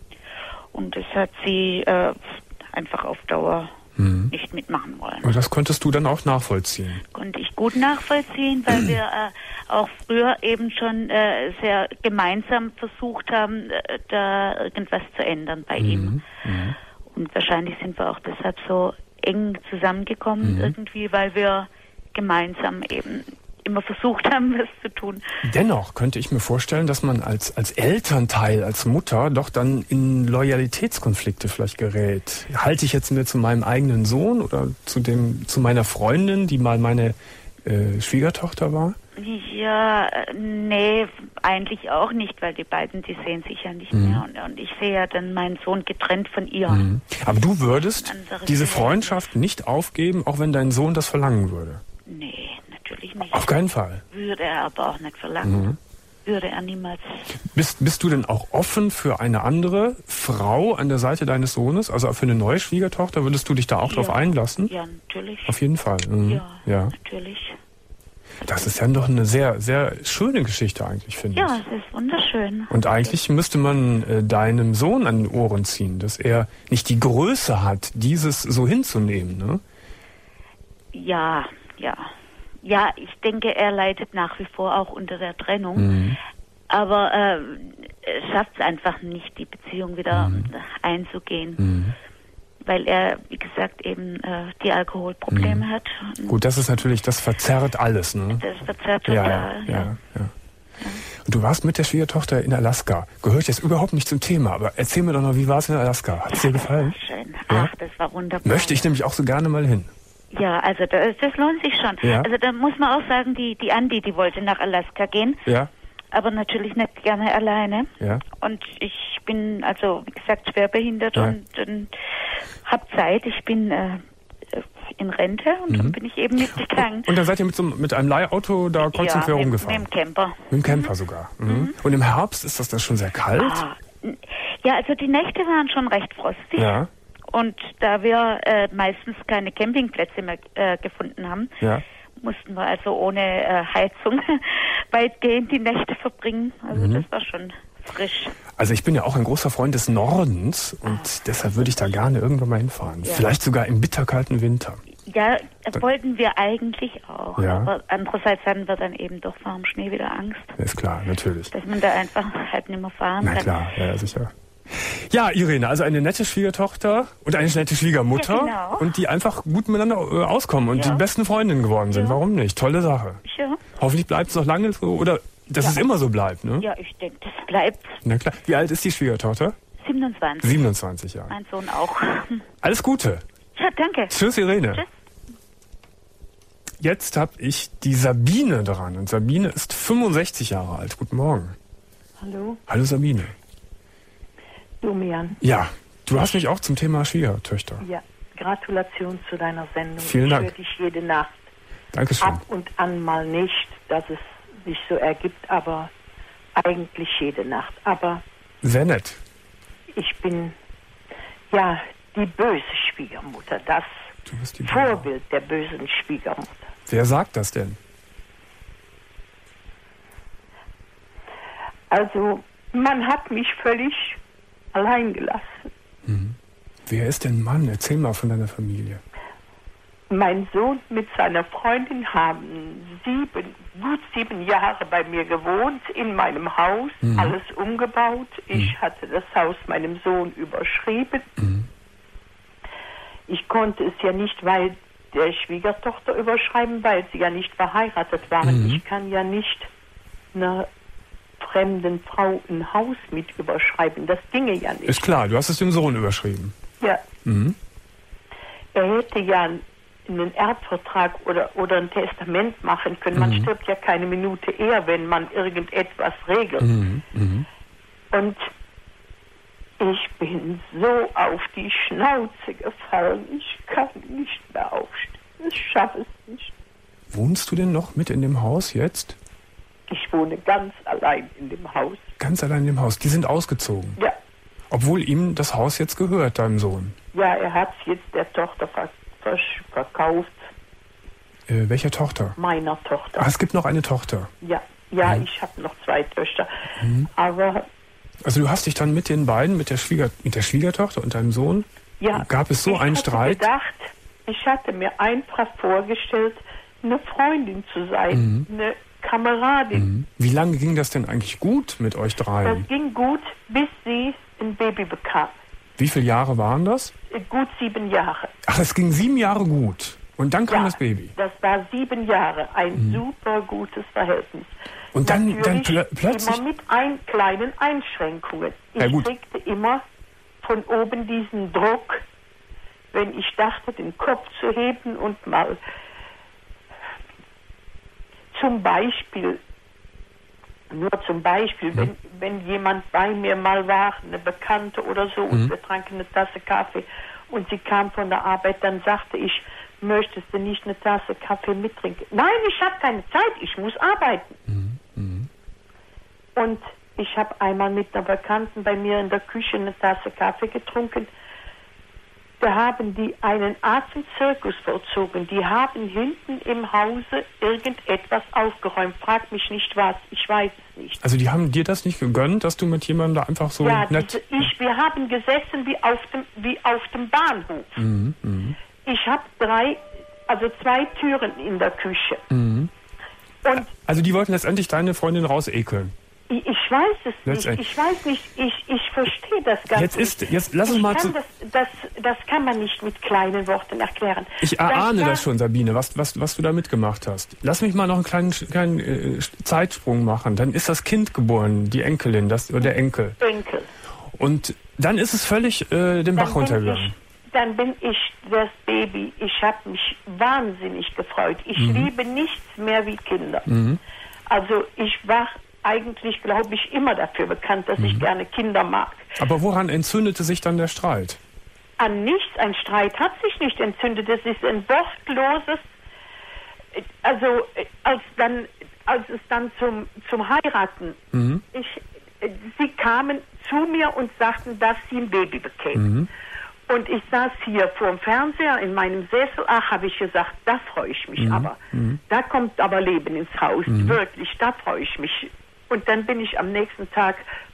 Und das hat sie einfach auf Dauer nicht mitmachen wollen. Und das konntest du dann auch nachvollziehen? Konnte ich gut nachvollziehen, weil wir auch früher eben schon sehr gemeinsam versucht haben, da irgendwas zu ändern bei ihm. Und wahrscheinlich sind wir auch deshalb so eng zusammengekommen irgendwie, weil wir gemeinsam eben immer versucht haben, was zu tun. Dennoch könnte ich mir vorstellen, dass man als Elternteil, als Mutter doch dann in Loyalitätskonflikte vielleicht gerät. Halte ich jetzt mir zu meinem eigenen Sohn oder zu meiner Freundin, die mal meine Schwiegertochter war? Ja, nee, eigentlich auch nicht, weil die beiden, die sehen sich ja nicht mehr. Und ich sehe ja dann meinen Sohn getrennt von ihr. Aber du würdest Andere diese Verhältnis. Freundschaft nicht aufgeben, auch wenn dein Sohn das verlangen würde? Nee, natürlich nicht. Auf keinen Fall. Würde er aber auch nicht verlangen. Würde er niemals. Bist du denn auch offen für eine andere Frau an der Seite deines Sohnes? Also für eine neue Schwiegertochter? Würdest du dich da auch drauf einlassen? Ja, natürlich. Auf jeden Fall. Ja, natürlich. Das ist ja doch eine sehr, sehr schöne Geschichte eigentlich, finde ich. Ja, es ist wunderschön. Und eigentlich müsste man deinem Sohn an den Ohren ziehen, dass er nicht die Größe hat, dieses so hinzunehmen, ne? Ja. Ja, ich denke, er leidet nach wie vor auch unter der Trennung. Aber schafft es einfach nicht, die Beziehung wieder einzugehen. Weil er, wie gesagt, eben die Alkoholprobleme hat. Gut, das ist natürlich, das verzerrt alles, ne? Das verzerrt total. Ja. Und du warst mit der Schwiegertochter in Alaska. Gehört jetzt überhaupt nicht zum Thema, aber erzähl mir doch noch, wie war es in Alaska? Hat es dir gefallen? Schön. Ja? Ach, das war wunderbar. Möchte ich nämlich auch so gerne mal hin. Ja, also das lohnt sich schon. Ja. Also da muss man auch sagen, die Andi, die wollte nach Alaska gehen. Ja. Aber natürlich nicht gerne alleine. Ja. Und ich bin also, wie gesagt, schwerbehindert und habe Zeit. Ich bin in Rente und dann bin ich eben mitgegangen. Und dann seid ihr mit einem Leihauto da kreuz und quer rumgefahren? Mit dem Camper. Mit dem Camper sogar. Und im Herbst ist das dann schon sehr kalt? Ja, also die Nächte waren schon recht frostig. Ja. Und da wir meistens keine Campingplätze mehr gefunden haben, mussten wir also ohne Heizung weitgehend die Nächte verbringen. Also das war schon frisch. Also ich bin ja auch ein großer Freund des Nordens und deshalb würde ich da gerne irgendwann mal hinfahren. Ja. Vielleicht sogar im bitterkalten Winter. Ja, wollten wir eigentlich auch. Ja. Aber andererseits hatten wir dann eben doch vor dem Schnee wieder Angst. Ist klar, natürlich. Dass man da einfach halt nicht mehr fahren kann. Na klar, ja, sicher. Ja, Irene, also eine nette Schwiegertochter und eine nette Schwiegermutter. Ja, genau. Und die einfach gut miteinander auskommen und die besten Freundinnen geworden sind. Ja. Warum nicht? Tolle Sache. Ja. Hoffentlich bleibt es noch lange so oder dass es immer so bleibt, ne? Ja, ich denke, das bleibt. Na klar. Wie alt ist die Schwiegertochter? 27. 27 Jahre. Mein Sohn auch. Alles Gute. Ja, danke. Tschüss, Irene. Tschüss. Jetzt habe ich die Sabine dran und Sabine ist 65 Jahre alt. Guten Morgen. Hallo? Hallo Sabine. Domian. Ja, du hast mich auch zum Thema Schwiegertöchter. Ja, Gratulation zu deiner Sendung. Vielen Dank. Ich höre dich jede Nacht. Dankeschön. Ab und an mal nicht, dass es sich so ergibt, aber eigentlich jede Nacht. Aber sehr nett. ich bin ja die böse Schwiegermutter, das Du bist die Vorbild der bösen Schwiegermutter. Wer sagt das denn? Also, man hat mich völlig allein gelassen. Wer ist denn Mann? Erzähl mal von deiner Familie. Mein Sohn mit seiner Freundin haben gut 7 Jahre bei mir gewohnt, in meinem Haus, alles umgebaut. Ich hatte das Haus meinem Sohn überschrieben. Ich konnte es ja nicht, weil der Schwiegertochter überschreiben, weil sie ja nicht verheiratet waren. Ich kann ja nicht einer fremden Frau ein Haus mit überschreiben. Das ginge ja nicht. Ist klar, du hast es dem Sohn überschrieben. Ja. Er hätte ja einen Erbvertrag oder ein Testament machen können. Man stirbt ja keine Minute eher, wenn man irgendetwas regelt. Und ich bin so auf die Schnauze gefallen. Ich kann nicht mehr aufstehen. Ich schaffe es nicht. Wohnst du denn noch mit in dem Haus jetzt? Ich wohne ganz allein in dem Haus. Ganz allein in dem Haus. Die sind ausgezogen. Ja. Obwohl ihm das Haus jetzt gehört, deinem Sohn. Ja, er hat es jetzt der Tochter verkauft. Welcher Tochter? Meiner Tochter. Ach, es gibt noch eine Tochter. Ja, ich habe noch 2 Töchter. Aber also du hast dich dann mit den beiden, mit der Schwiegertochter und deinem Sohn, ja, gab es so einen Streit? Ich hatte mir einfach vorgestellt, eine Freundin zu sein, eine Kameradin. Wie lange ging das denn eigentlich gut mit euch dreien? Das ging gut, bis sie ein Baby bekam. Wie viele Jahre waren das? Gut 7 Jahre. Ach, es ging 7 Jahre gut. Und dann kam das Baby. Das war 7 Jahre. Ein super gutes Verhältnis. Und dann plötzlich... Immer mit kleinen Einschränkungen. Ich kriegte immer von oben diesen Druck, wenn ich dachte, den Kopf zu heben und mal zum Beispiel, wenn jemand bei mir mal war, eine Bekannte oder so, und wir tranken eine Tasse Kaffee und sie kam von der Arbeit, dann sagte ich, möchtest du nicht eine Tasse Kaffee mittrinken? Nein, ich habe keine Zeit, ich muss arbeiten. Und ich habe einmal mit einer Bekannten bei mir in der Küche eine Tasse Kaffee getrunken. Da haben die einen Atemzirkus vollzogen. Die haben hinten im Hause irgendetwas aufgeräumt. Frag mich nicht was, ich weiß es nicht. Also die haben dir das nicht gegönnt, dass du mit jemandem da einfach so nett... Wir haben gesessen wie auf dem Bahnhof. Ich habe 2 Türen in der Küche. Und also die wollten letztendlich deine Freundin rausekeln. Ich weiß es nicht. Ich weiß nicht. Ich verstehe das gar nicht. Jetzt lass uns mal das kann man nicht mit kleinen Worten erklären. Ich erahne das schon, Sabine, was du da mitgemacht hast. Lass mich mal noch einen kleinen Zeitsprung machen. Dann ist das Kind geboren, die Enkelin, oder der Enkel. Enkel. Und dann ist es völlig den Bach runtergegangen. Dann bin ich das Baby. Ich habe mich wahnsinnig gefreut. Ich liebe nichts mehr wie Kinder. Also ich war eigentlich, glaube ich, immer dafür bekannt, dass ich gerne Kinder mag. Aber woran entzündete sich dann der Streit? An nichts. Ein Streit hat sich nicht entzündet. Es ist ein wortloses... Also, als es dann zum Heiraten... Sie kamen zu mir und sagten, dass sie ein Baby bekämen. Und ich saß hier vor dem Fernseher in meinem Sessel. Ach, habe ich gesagt, da freue ich mich aber. Da kommt aber Leben ins Haus. Wirklich, da freue ich mich. Und dann bin ich am nächsten Tag,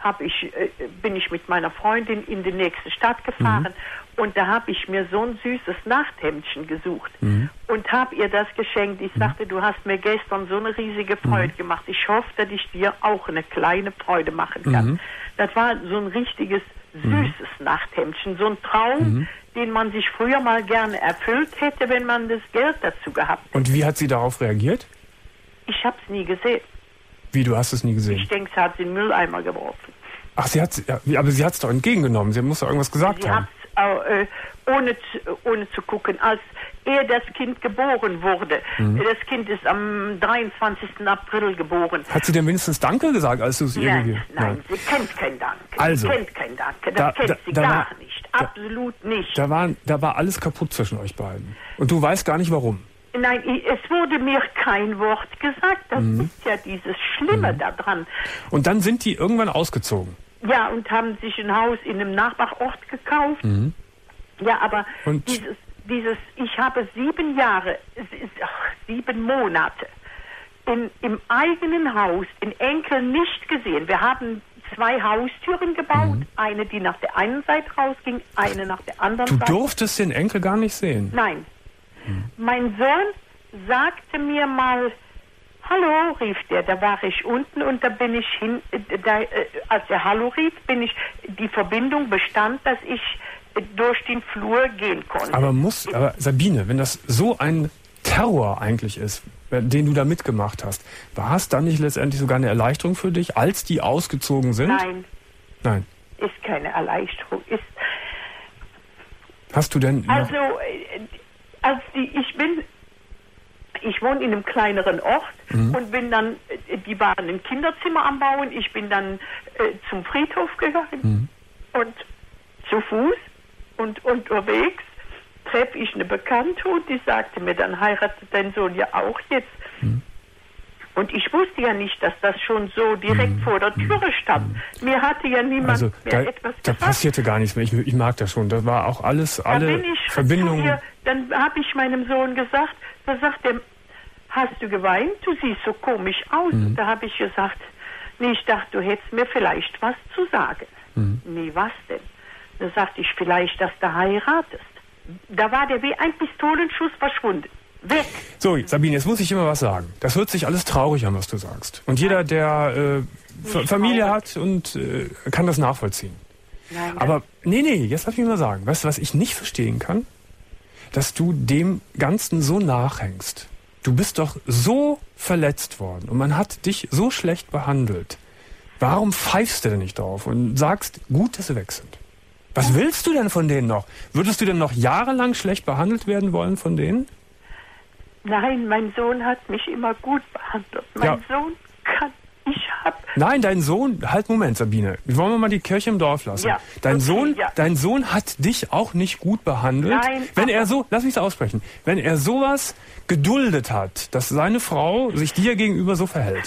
bin ich mit meiner Freundin in die nächste Stadt gefahren. Und da habe ich mir so ein süßes Nachthemdchen gesucht. Und habe ihr das geschenkt. Ich sagte, du hast mir gestern so eine riesige Freude gemacht. Ich hoffe, dass ich dir auch eine kleine Freude machen kann. Das war so ein richtiges süßes Nachthemdchen. So ein Traum, den man sich früher mal gerne erfüllt hätte, wenn man das Geld dazu gehabt hätte. Und wie hat sie darauf reagiert? Ich habe es nie gesehen. Wie, du hast es nie gesehen? Ich denke, sie hat es in den Mülleimer geworfen. Ach, aber sie hat es doch entgegengenommen. Sie muss doch irgendwas gesagt haben. ohne zu gucken, als das Kind geboren wurde. Das Kind ist am 23. April geboren. Hat sie denn wenigstens Danke gesagt, als du es ihr gegeben hast? Nein, sie kennt kein Danke. Also, sie kennt kein Danke. Das kennt sie gar nicht. Absolut nicht. Da war alles kaputt zwischen euch beiden. Und du weißt gar nicht, warum. Nein, es wurde mir kein Wort gesagt. Das ist ja dieses Schlimme daran. Und dann sind die irgendwann ausgezogen. Ja, und haben sich ein Haus in einem Nachbarort gekauft. Ja, aber dieses, ich habe 7 Jahre, 7 Monate im eigenen Haus den Enkel nicht gesehen. Wir haben 2 Haustüren gebaut, eine, die nach der einen Seite rausging, eine nach der anderen Seite. Du durftest den Enkel gar nicht sehen? Nein. Mein Sohn sagte mir mal, hallo, rief der, da war ich unten und da bin ich hin, als er Hallo rief, die Verbindung bestand, dass ich durch den Flur gehen konnte. Aber Sabine, wenn das so ein Terror eigentlich ist, den du da mitgemacht hast, war es dann nicht letztendlich sogar eine Erleichterung für dich, als die ausgezogen sind? Nein. Ist keine Erleichterung. Hast du denn... Ich wohne in einem kleineren Ort und bin dann, die waren ein Kinderzimmer am Bauen, ich bin dann zum Friedhof gegangen und zu Fuß und unterwegs treffe ich eine Bekannte und die sagte mir, dann heiratet dein Sohn ja auch jetzt. Und ich wusste ja nicht, dass das schon so direkt vor der Türe stand. Mir hatte ja niemand mehr etwas gesagt. Da passierte gar nichts mehr. Ich mag das schon. Das war auch alle Verbindungen. Dann habe ich meinem Sohn gesagt, da sagt er, hast du geweint? Du siehst so komisch aus. Da habe ich gesagt, nee, ich dachte, du hättest mir vielleicht was zu sagen. Nee, was denn? Da sagte ich, vielleicht, dass du heiratest. Da war der wie ein Pistolenschuss verschwunden. Weg. So, Sabine, jetzt muss ich immer was sagen. Das hört sich alles traurig an, was du sagst. Und jeder, der Familie hat und kann das nachvollziehen. Nein, aber nee, jetzt lass mich mal sagen. Weißt du, was ich nicht verstehen kann? Dass du dem Ganzen so nachhängst. Du bist doch so verletzt worden und man hat dich so schlecht behandelt. Warum pfeifst du denn nicht drauf und sagst, gut, dass sie weg sind? Was willst du denn von denen noch? Würdest du denn noch jahrelang schlecht behandelt werden wollen von denen? Nein, mein Sohn hat mich immer gut behandelt. Mein Sohn kann... Nein, dein Sohn, Moment, Sabine, wollen wir mal die Kirche im Dorf lassen. Ja, dein Sohn hat dich auch nicht gut behandelt. Nein, wenn er so, lass mich das aussprechen, wenn er sowas geduldet hat, dass seine Frau sich dir gegenüber so verhält,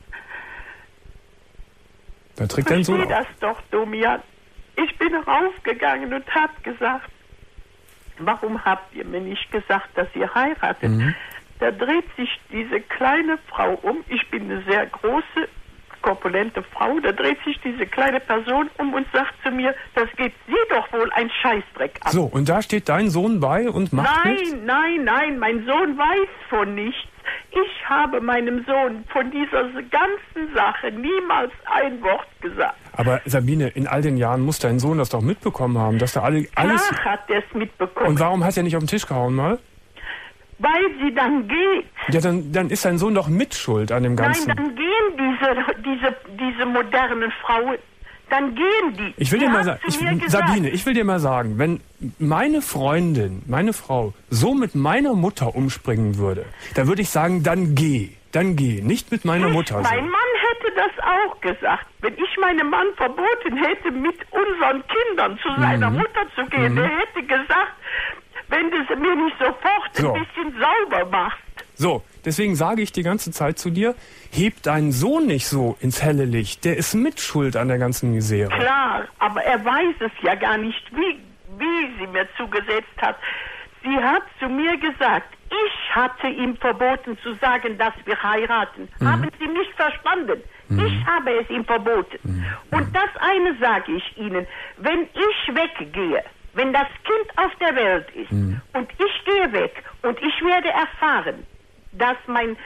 dann trägt dein Sohn auf. Das doch, Domian. Ich bin raufgegangen und habe gesagt, warum habt ihr mir nicht gesagt, dass ihr heiratet? Da dreht sich diese kleine Frau um. Ich bin eine sehr große, korpulente Frau. Da dreht sich diese kleine Person um und sagt zu mir, das geht sie doch wohl ein Scheißdreck an. So, und da steht dein Sohn bei und macht nichts? Nein, mein Sohn weiß von nichts. Ich habe meinem Sohn von dieser ganzen Sache niemals ein Wort gesagt. Aber Sabine, in all den Jahren muss dein Sohn das doch mitbekommen haben, dass da alles... Klar hat er es mitbekommen. Und warum hat er nicht auf den Tisch gehauen mal? Weil sie dann geht. Ja, dann ist dein Sohn doch mitschuld an dem Ganzen. Nein, dann gehen diese modernen Frauen, dann gehen die. Ich will dir mal sagen, Sabine, ich will dir mal sagen, wenn meine Freundin, meine Frau, so mit meiner Mutter umspringen würde, dann würde ich sagen, dann geh, nicht mit meiner Mutter. Mein Mann hätte das auch gesagt. Wenn ich meinem Mann verboten hätte, mit unseren Kindern zu seiner Mutter zu gehen, der hätte gesagt, wenn du es mir nicht sofort ein bisschen sauber machst. So, deswegen sage ich die ganze Zeit zu dir, heb deinen Sohn nicht so ins helle Licht. Der ist mitschuld an der ganzen Misere. Klar, aber er weiß es ja gar nicht, wie sie mir zugesetzt hat. Sie hat zu mir gesagt, ich hatte ihm verboten zu sagen, dass wir heiraten. Haben Sie nicht verstanden? Ich habe es ihm verboten. Und das eine sage ich Ihnen, wenn ich weggehe, wenn das Kind auf der Welt ist und ich gehe weg und ich werde erfahren, dass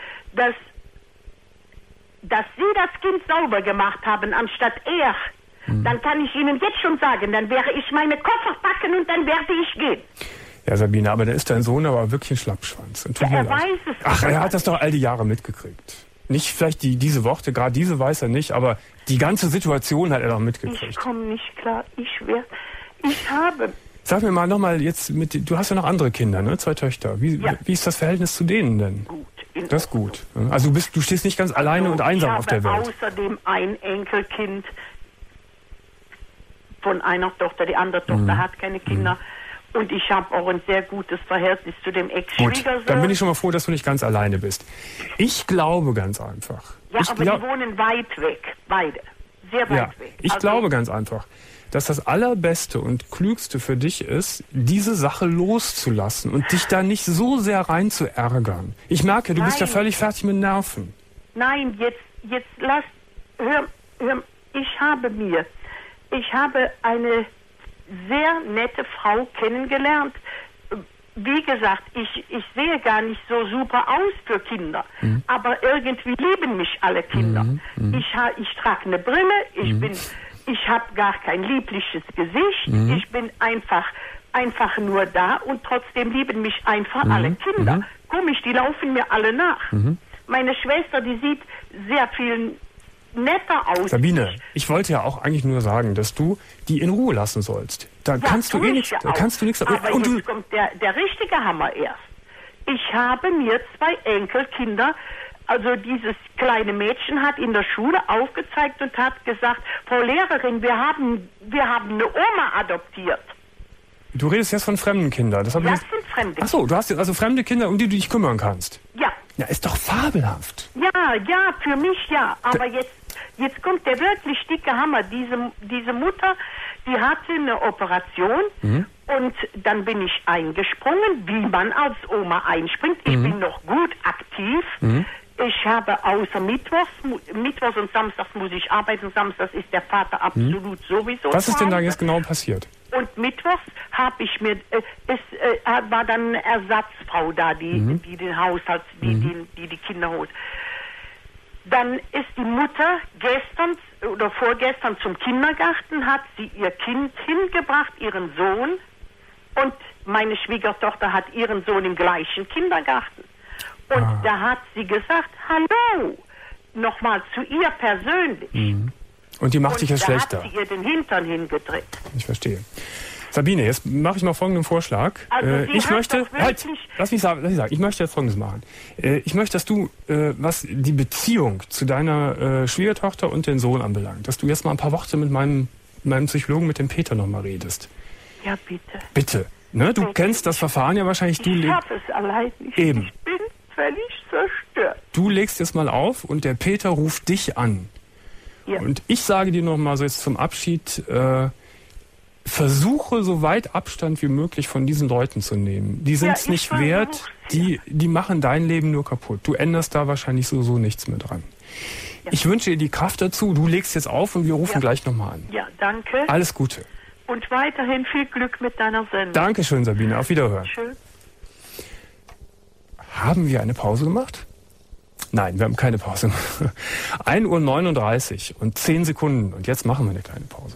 Sie das Kind sauber gemacht haben, anstatt er, dann kann ich Ihnen jetzt schon sagen, dann werde ich meine Koffer packen und dann werde ich gehen. Ja, Sabine, aber da ist dein Sohn aber wirklich ein Schlappschwanz. Ja, er weiß es. Ach, er hat das doch all die Jahre mitgekriegt. Nicht vielleicht diese Worte, gerade diese weiß er nicht, aber die ganze Situation hat er doch mitgekriegt. Ich komme nicht klar, ich habe Sag mir mal nochmal jetzt, du hast ja noch andere Kinder, ne? 2 Töchter. Wie ist das Verhältnis zu denen denn? Gut. Das ist gut. Also du stehst nicht ganz alleine und einsam auf der Welt. Ich habe außerdem ein Enkelkind von einer Tochter. Die andere Tochter hat keine Kinder. Und ich habe auch ein sehr gutes Verhältnis zu dem Ex-Schwiegersohn. Gut, dann bin ich schon mal froh, dass du nicht ganz alleine bist. Ich glaube ganz einfach. Ja, aber die wohnen weit weg. Beide. Sehr weit weg. Ich glaube ganz einfach, dass das Allerbeste und Klügste für dich ist, diese Sache loszulassen und dich da nicht so sehr rein zu ärgern. Ich merke, du bist ja völlig fertig mit Nerven. Nein, jetzt hör, ich habe eine sehr nette Frau kennengelernt. Wie gesagt, ich sehe gar nicht so super aus für Kinder, aber irgendwie lieben mich alle Kinder. Ich trage eine Brille, ich habe gar kein liebliches Gesicht, ich bin einfach nur da und trotzdem lieben mich einfach alle Kinder. Komisch, die laufen mir alle nach. Meine Schwester, die sieht sehr viel netter aus. Sabine, ich wollte ja auch eigentlich nur sagen, dass du die in Ruhe lassen sollst. Da kannst du nichts. Aber jetzt kommt der richtige Hammer erst. Ich habe mir 2 Enkelkinder, also dieses kleine Mädchen hat in der Schule aufgezeigt und hat gesagt, Frau Lehrerin, wir haben eine Oma adoptiert. Du redest jetzt von fremden Kindern. Das sind fremde Kinder. Achso, du hast jetzt also fremde Kinder, um die du dich kümmern kannst. Ja. Ja, ist doch fabelhaft. Ja, für mich ja. Aber jetzt kommt der wirklich dicke Hammer. Diese Mutter, die hatte eine Operation und dann bin ich eingesprungen, wie man als Oma einspringt. Ich bin noch gut aktiv. Ich habe außer Mittwochs und Samstags muss ich arbeiten. Samstags ist der Vater absolut sowieso. Was ist denn da jetzt genau passiert? Und mittwochs habe ich mir, war dann eine Ersatzfrau da, die den Haushalt, die Kinder holt. Dann ist die Mutter gestern oder vorgestern zum Kindergarten, hat sie ihr Kind hingebracht, ihren Sohn. Und meine Schwiegertochter hat ihren Sohn im gleichen Kindergarten. Und da hat sie gesagt, hallo, nochmal zu ihr persönlich. Und die macht dich ja schlechter. Da hat sie ihr den Hintern hingedreht. Ich verstehe. Sabine, jetzt mache ich mal folgenden Vorschlag. Also ich möchte, lass mich sagen, ich möchte jetzt Folgendes machen. Ich möchte, dass du, was die Beziehung zu deiner Schwiegertochter und den Sohn anbelangt, dass du jetzt mal ein paar Worte mit meinem Psychologen, mit dem Peter, nochmal redest. Ja, bitte. Bitte. Ne, du kennst das Verfahren ja wahrscheinlich. Ich schaffe es allein nicht. Eben. Ich bin völlig zerstört. Du legst jetzt mal auf und der Peter ruft dich an. Ja. Und ich sage dir nochmal so jetzt zum Abschied, versuche so weit Abstand wie möglich von diesen Leuten zu nehmen. Die sind es nicht wert, die machen dein Leben nur kaputt. Du änderst da wahrscheinlich so nichts mehr dran. Ja. Ich wünsche dir die Kraft dazu. Du legst jetzt auf und wir rufen gleich nochmal an. Ja, danke. Alles Gute. Und weiterhin viel Glück mit deiner Sendung. Dankeschön, Sabine. Auf Wiederhören. Schön. Haben wir eine Pause gemacht? Nein, wir haben keine Pause gemacht. 1:39 und 10 Sekunden. Und jetzt machen wir eine kleine Pause.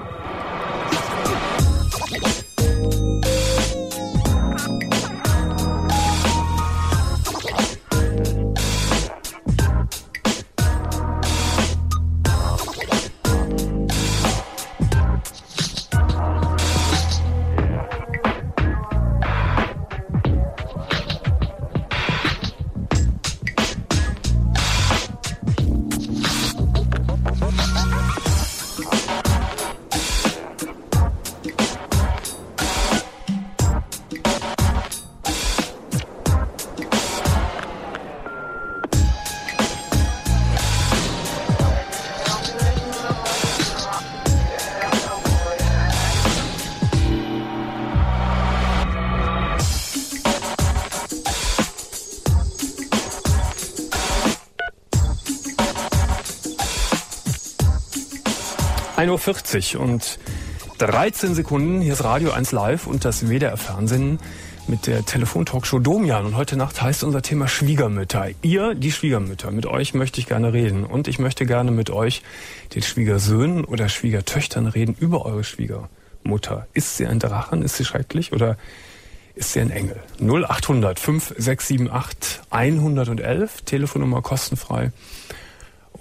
Uhr und 13 Sekunden. Hier ist Radio 1 Live und das WDR Fernsehen mit der Telefontalkshow Domian. Und heute Nacht heißt unser Thema Schwiegermütter. Ihr, die Schwiegermütter. Mit euch möchte ich gerne reden. Und ich möchte gerne mit euch, den Schwiegersöhnen oder Schwiegertöchtern, reden über eure Schwiegermutter. Ist sie ein Drachen? Ist sie schrecklich? Oder ist sie ein Engel? 0800 5678 111. Telefonnummer kostenfrei.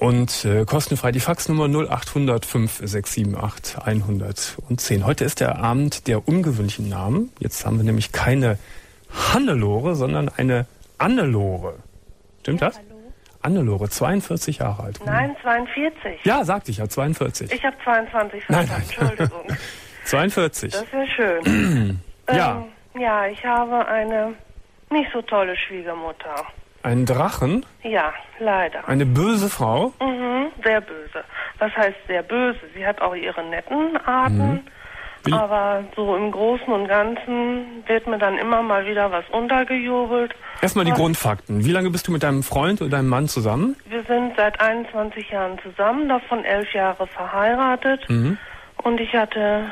Und kostenfrei die Faxnummer 0800 5678 110. Heute ist der Abend der ungewöhnlichen Namen. Jetzt haben wir nämlich keine Hannelore, sondern eine Annelore. Stimmt das? Hallo. Annelore, 42 Jahre alt. Nein, 42. Ja, sagte ich ja, 42. Ich habe 22 verstanden, Entschuldigung. 42. Das wäre schön. Ja. Ja, ich habe eine nicht so tolle Schwiegermutter. Ein Drachen? Ja, leider. Eine böse Frau? Sehr böse. Was heißt sehr böse? Sie hat auch ihre netten Arten, aber so im Großen und Ganzen wird mir dann immer mal wieder was untergejubelt. Erstmal die Grundfakten. Wie lange bist du mit deinem Freund oder deinem Mann zusammen? Wir sind seit 21 Jahren zusammen, davon 11 Jahre verheiratet. Und ich hatte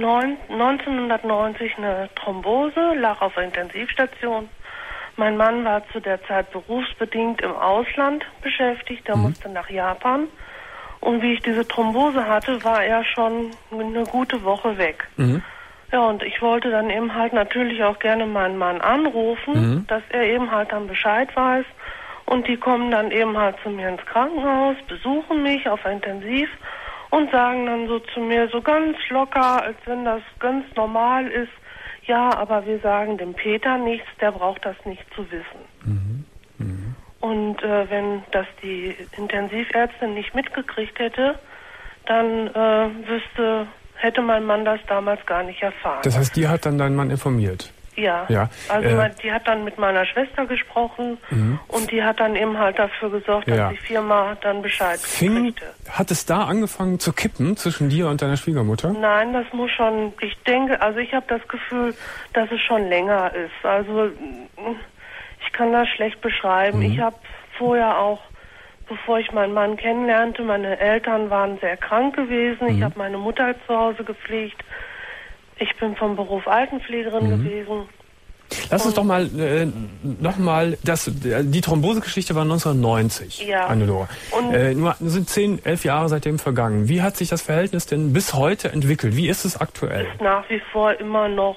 1990 eine Thrombose, lag auf der Intensivstation. Mein Mann war zu der Zeit berufsbedingt im Ausland beschäftigt, er musste nach Japan. Und wie ich diese Thrombose hatte, war er schon eine gute Woche weg. Ja, und ich wollte dann eben halt natürlich auch gerne meinen Mann anrufen, dass er eben halt dann Bescheid weiß. Und die kommen dann eben halt zu mir ins Krankenhaus, besuchen mich auf Intensiv und sagen dann so zu mir so ganz locker, als wenn das ganz normal ist, ja, aber wir sagen dem Peter nichts, der braucht das nicht zu wissen. Und wenn das die Intensivärztin nicht mitgekriegt hätte, dann hätte mein Mann das damals gar nicht erfahren. Das heißt, die hat dann deinen Mann informiert? Ja. Also die hat dann mit meiner Schwester gesprochen und die hat dann eben halt dafür gesorgt, dass die Firma dann Bescheid kriegte. Hat es da angefangen zu kippen zwischen dir und deiner Schwiegermutter? Nein, das muss schon, ich denke, also ich habe das Gefühl, dass es schon länger ist. Also ich kann das schlecht beschreiben. Ich habe vorher auch, bevor ich meinen Mann kennenlernte, meine Eltern waren sehr krank gewesen. Ich habe meine Mutter zu Hause gepflegt. Ich bin vom Beruf Altenpflegerin gewesen. Lass uns doch mal nochmal, die Thrombosegeschichte war 1990, Annelore. Nur sind 10, 11 Jahre seitdem vergangen. Wie hat sich das Verhältnis denn bis heute entwickelt? Wie ist es aktuell? Nach wie vor immer noch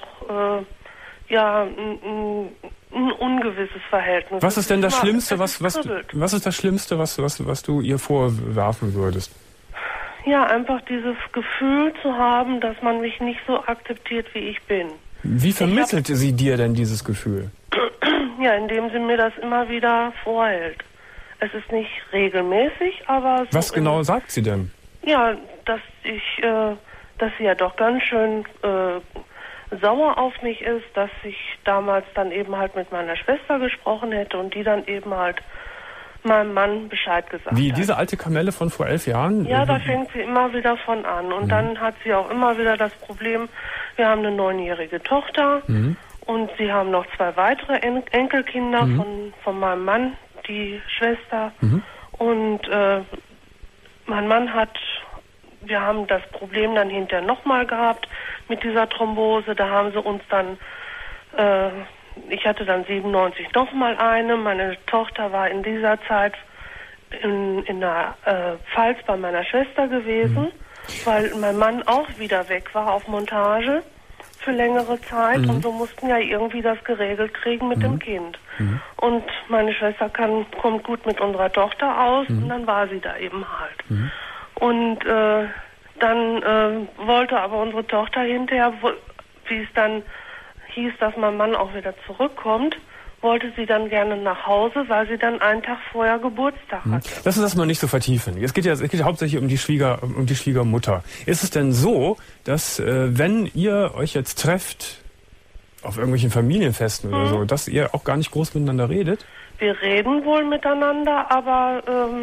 ein ungewisses Verhältnis. Was ist denn das Schlimmste, was ist das Schlimmste, was du ihr vorwerfen würdest? Ja, einfach dieses Gefühl zu haben, dass man mich nicht so akzeptiert, wie ich bin. Wie vermittelte sie dir denn dieses Gefühl? Ja, indem sie mir das immer wieder vorhält. Es ist nicht regelmäßig, aber... So was genau sagt sie denn? Ja, dass sie ja doch ganz schön sauer auf mich ist, dass ich damals dann eben halt mit meiner Schwester gesprochen hätte und die dann eben halt meinem Mann Bescheid gesagt Wie, hat. diese alte Kamelle von vor 11 Jahren? Ja, da fängt sie immer wieder von an. Und dann hat sie auch immer wieder das Problem, wir haben eine 9-jährige Tochter und sie haben noch 2 weitere Enkelkinder von meinem Mann, die Schwester. Und mein Mann wir haben das Problem dann hinterher nochmal gehabt mit dieser Thrombose. Da haben sie uns dann... ich hatte dann 97 nochmal eine. Meine Tochter war in dieser Zeit in der Pfalz bei meiner Schwester gewesen, weil mein Mann auch wieder weg war auf Montage für längere Zeit und so mussten ja irgendwie das geregelt kriegen mit dem Kind. Und meine Schwester kommt gut mit unserer Tochter aus und dann war sie da eben halt. Und dann wollte aber unsere Tochter hinterher, wie es dann hieß, dass mein Mann auch wieder zurückkommt, wollte sie dann gerne nach Hause, weil sie dann einen Tag vorher Geburtstag hatte. Lass uns das mal nicht so vertiefen. Es geht ja hauptsächlich um die Schwiegermutter. Ist es denn so, dass wenn ihr euch jetzt trefft auf irgendwelchen Familienfesten oder so, dass ihr auch gar nicht groß miteinander redet? Wir reden wohl miteinander, aber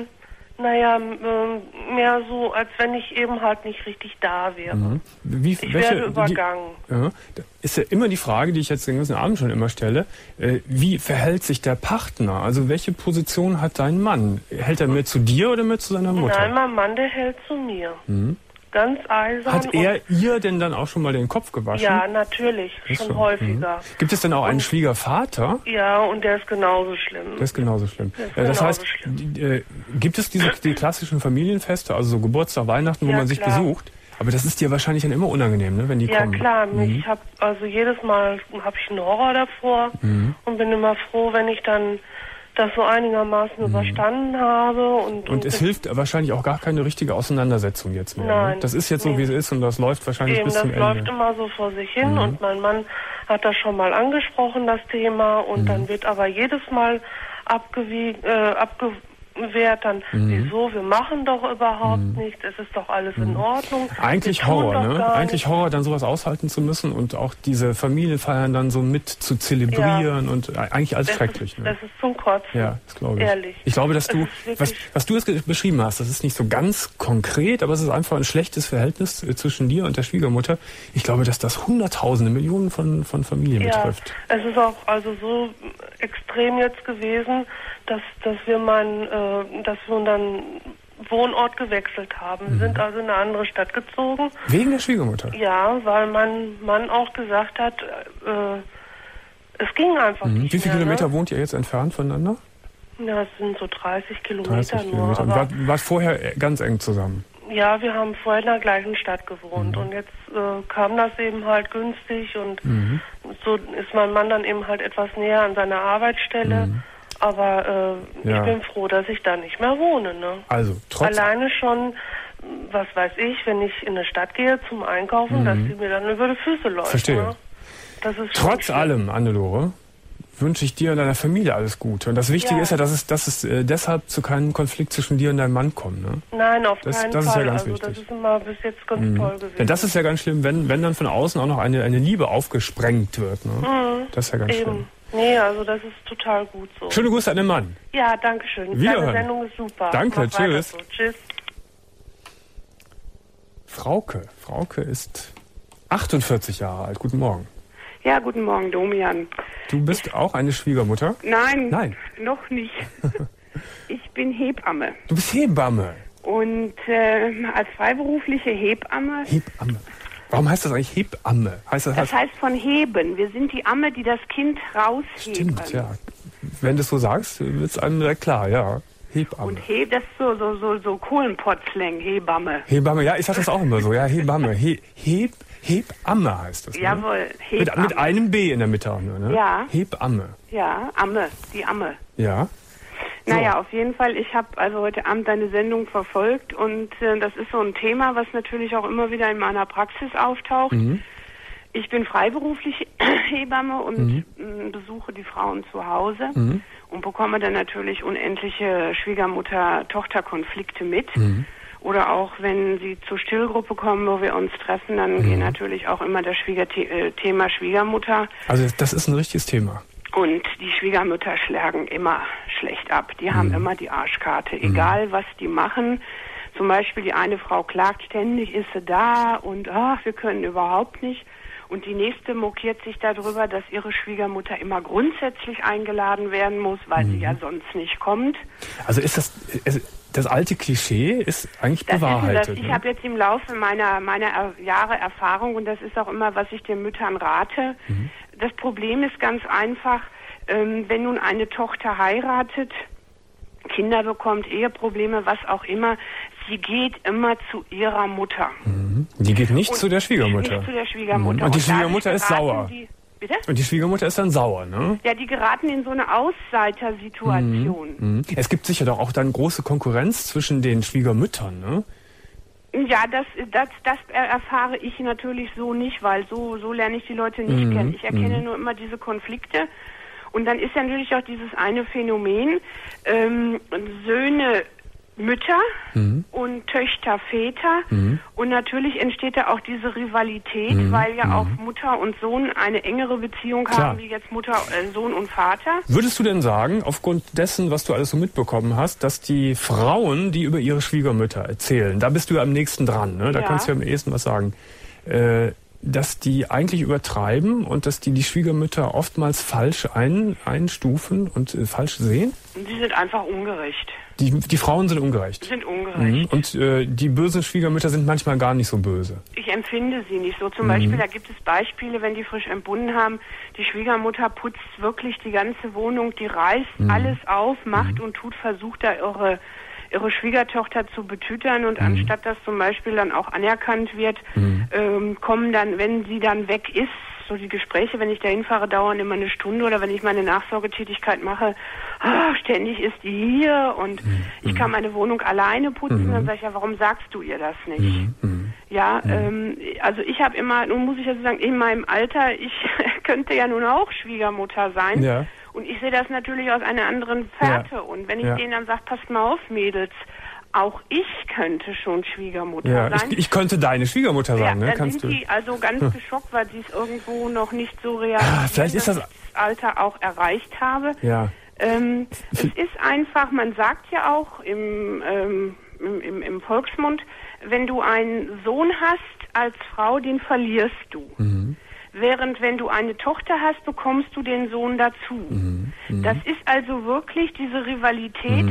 mehr so, als wenn ich eben halt nicht richtig da wäre. Ich werde übergangen. Ist ja immer die Frage, die ich jetzt den ganzen Abend schon immer stelle, wie verhält sich der Partner? Also welche Position hat dein Mann? Hält er mehr zu dir oder mehr zu seiner Mutter? Nein, mein Mann, der hält zu mir. Ganz eisern. Hat er ihr denn dann auch schon mal den Kopf gewaschen? Ja, natürlich, schon häufiger. Gibt es denn auch einen Schwiegervater? Ja, und der ist genauso schlimm. Der ist genauso schlimm. Das heißt, gibt es die klassischen Familienfeste, also so Geburtstag, Weihnachten, wo man sich besucht? Aber das ist dir wahrscheinlich dann immer unangenehm, ne, wenn die kommen. Ja, klar. Ich habe jedes Mal habe ich einen Horror davor und bin immer froh, wenn ich dann das so einigermaßen überstanden habe. Und es hilft wahrscheinlich auch gar keine richtige Auseinandersetzung jetzt mehr. Nein. Ne? Das ist jetzt so, wie es ist und das läuft wahrscheinlich Eben, bis zum Ende. das läuft immer so vor sich hin und mein Mann hat das schon mal angesprochen, das Thema, und dann wird aber jedes Mal abgewehrt, dann, wieso, wir machen doch überhaupt nichts, es ist doch alles in Ordnung. Eigentlich Horror, ne? Eigentlich Horror, dann sowas aushalten zu müssen und auch diese Familienfeiern dann so mit zu zelebrieren und eigentlich alles schrecklich. Das ist zum Kotzen. Ja, das glaube ich. Ehrlich. Ich glaube, dass du, was du jetzt beschrieben hast, das ist nicht so ganz konkret, aber es ist einfach ein schlechtes Verhältnis zwischen dir und der Schwiegermutter. Ich glaube, dass das Hunderttausende, Millionen von Familien betrifft. Es ist auch also so extrem jetzt gewesen, dass wir unseren Wohnort gewechselt haben. Wir sind also in eine andere Stadt gezogen. Wegen der Schwiegermutter? Ja, weil mein Mann auch gesagt hat, es ging einfach nicht. Wie viele mehr, Kilometer ne? wohnt ihr jetzt entfernt voneinander? Ja, es sind so 30 Kilometer 30 nur. Kilometer. Aber Und wart vorher ganz eng zusammen? ja, wir haben vorher in der gleichen Stadt gewohnt und jetzt kam das eben halt günstig und so ist mein Mann dann eben halt etwas näher an seiner Arbeitsstelle. Aber ich bin froh, dass ich da nicht mehr wohne. Ne? Also trotz alleine schon, was weiß ich, wenn ich in eine Stadt gehe zum Einkaufen, dass sie mir dann über die Füße läuft. Verstehe. Ne? Das ist Trotz allem, Annelore, wünsche ich dir und deiner Familie alles Gute. Und das Wichtige ist ja, dass es deshalb zu keinem Konflikt zwischen dir und deinem Mann kommt. Ne? Nein, auf keinen Fall. Das ist ja ganz also wichtig. das ist immer bis jetzt ganz toll gewesen. Denn das ist ja ganz schlimm, wenn dann von außen auch noch eine Liebe aufgesprengt wird. Ne? Das ist ja ganz schlimm. Nee, also das ist total gut so. Schöne Grüße an den Mann. Ja, danke schön. Wiederhören. Deine Sendung ist super. Danke, Mach weiter tschüss. so. Tschüss. Frauke ist 48 Jahre alt. Guten Morgen. Ja, guten Morgen, Domian. Du bist auch eine Schwiegermutter? Nein, noch nicht. Ich bin Hebamme. Du bist Hebamme? Und als freiberufliche Hebamme... Hebamme. Warum heißt das eigentlich Hebamme? Das heißt von heben. Wir sind die Amme, die das Kind rausheben. Stimmt, ja. Wenn du es so sagst, wird es einem direkt klar, ja. Hebamme. Und das ist so Kohlenpott-Slang, Hebamme. Hebamme, ja, ich sag das auch immer so, ja, Hebamme. Hebamme heißt das. Ne? Jawohl, Hebamme. Mit einem B in der Mitte auch nur, ne? Ja. Hebamme. Ja, Amme, die Amme. Ja. So. Naja, auf jeden Fall, ich habe also heute Abend deine Sendung verfolgt und das ist so ein Thema, was natürlich auch immer wieder in meiner Praxis auftaucht. Ich bin freiberufliche Hebamme und besuche die Frauen zu Hause und bekomme dann natürlich unendliche Schwiegermutter-Tochter-Konflikte mit. Oder auch, wenn sie zur Stillgruppe kommen, wo wir uns treffen, dann geht natürlich auch immer das Thema Schwiegermutter. Also das ist ein richtiges Thema. Und die Schwiegermütter schlagen immer schlecht ab. Die haben immer die Arschkarte, egal was die machen. Zum Beispiel die eine Frau klagt ständig, ist sie da und wir können überhaupt nicht. Und die nächste mokiert sich darüber, dass ihre Schwiegermutter immer grundsätzlich eingeladen werden muss, weil sie ja sonst nicht kommt. Also ist das alte Klischee ist eigentlich bewahrheitet. Ich habe jetzt im Laufe meiner Jahre Erfahrung, und das ist auch immer, was ich den Müttern rate, das Problem ist ganz einfach, wenn nun eine Tochter heiratet, Kinder bekommt, Eheprobleme, was auch immer, sie geht immer zu ihrer Mutter. Die geht nicht zu der Schwiegermutter. Nicht zu der Schwiegermutter. Und die Schwiegermutter ist sauer. Bitte? Und die Schwiegermutter ist dann sauer, ne? Ja, die geraten in so eine Ausseitersituation. Es gibt sicher doch auch dann große Konkurrenz zwischen den Schwiegermüttern, ne? Ja, das erfahre ich natürlich so nicht, weil so lerne ich die Leute nicht kennen. Ich erkenne nur immer diese Konflikte. Und dann ist ja natürlich auch dieses eine Phänomen, Söhne, Mütter und Töchter, Väter. Und natürlich entsteht da auch diese Rivalität, weil ja auch Mutter und Sohn eine engere Beziehung haben, wie jetzt Mutter, Sohn und Vater. Würdest du denn sagen, aufgrund dessen, was du alles so mitbekommen hast, dass die Frauen, die über ihre Schwiegermütter erzählen, da bist du ja am nächsten dran, ne? Da kannst du ja am ehesten was sagen, dass die eigentlich übertreiben und dass die Schwiegermütter oftmals falsch einstufen und falsch sehen? Die sind einfach ungerecht. Die Frauen sind ungerecht. Sind ungerecht. Und die bösen Schwiegermütter sind manchmal gar nicht so böse. Ich empfinde sie nicht so. Zum Beispiel, da gibt es Beispiele, wenn die frisch entbunden haben, die Schwiegermutter putzt wirklich die ganze Wohnung, die reißt alles auf, macht und tut, versucht da ihre Schwiegertochter zu betütern und anstatt dass zum Beispiel dann auch anerkannt wird, kommen dann, wenn sie dann weg ist, so die Gespräche, wenn ich da hinfahre, dauern immer eine Stunde oder wenn ich meine Nachsorgetätigkeit mache, ständig ist die hier und ich kann meine Wohnung alleine putzen. Dann sage ich, ja, warum sagst du ihr das nicht? Ja, also ich habe immer, nun muss ich ja sagen, in meinem Alter, ich könnte ja nun auch Schwiegermutter sein. Ja. Und ich sehe das natürlich aus einer anderen Fährte. Ja. Und wenn ich denen dann sage, passt mal auf, Mädels, auch ich könnte schon Schwiegermutter sein. Ich könnte deine Schwiegermutter sein, ne? Dann Kannst sind du? die also ganz geschockt, weil sie es irgendwo noch nicht so realisieren, vielleicht ist das Alter auch erreicht habe. Ja. Es ist einfach, man sagt ja auch im Volksmund, wenn du einen Sohn hast als Frau, den verlierst du. Während wenn du eine Tochter hast, bekommst du den Sohn dazu. Das ist also wirklich diese Rivalität,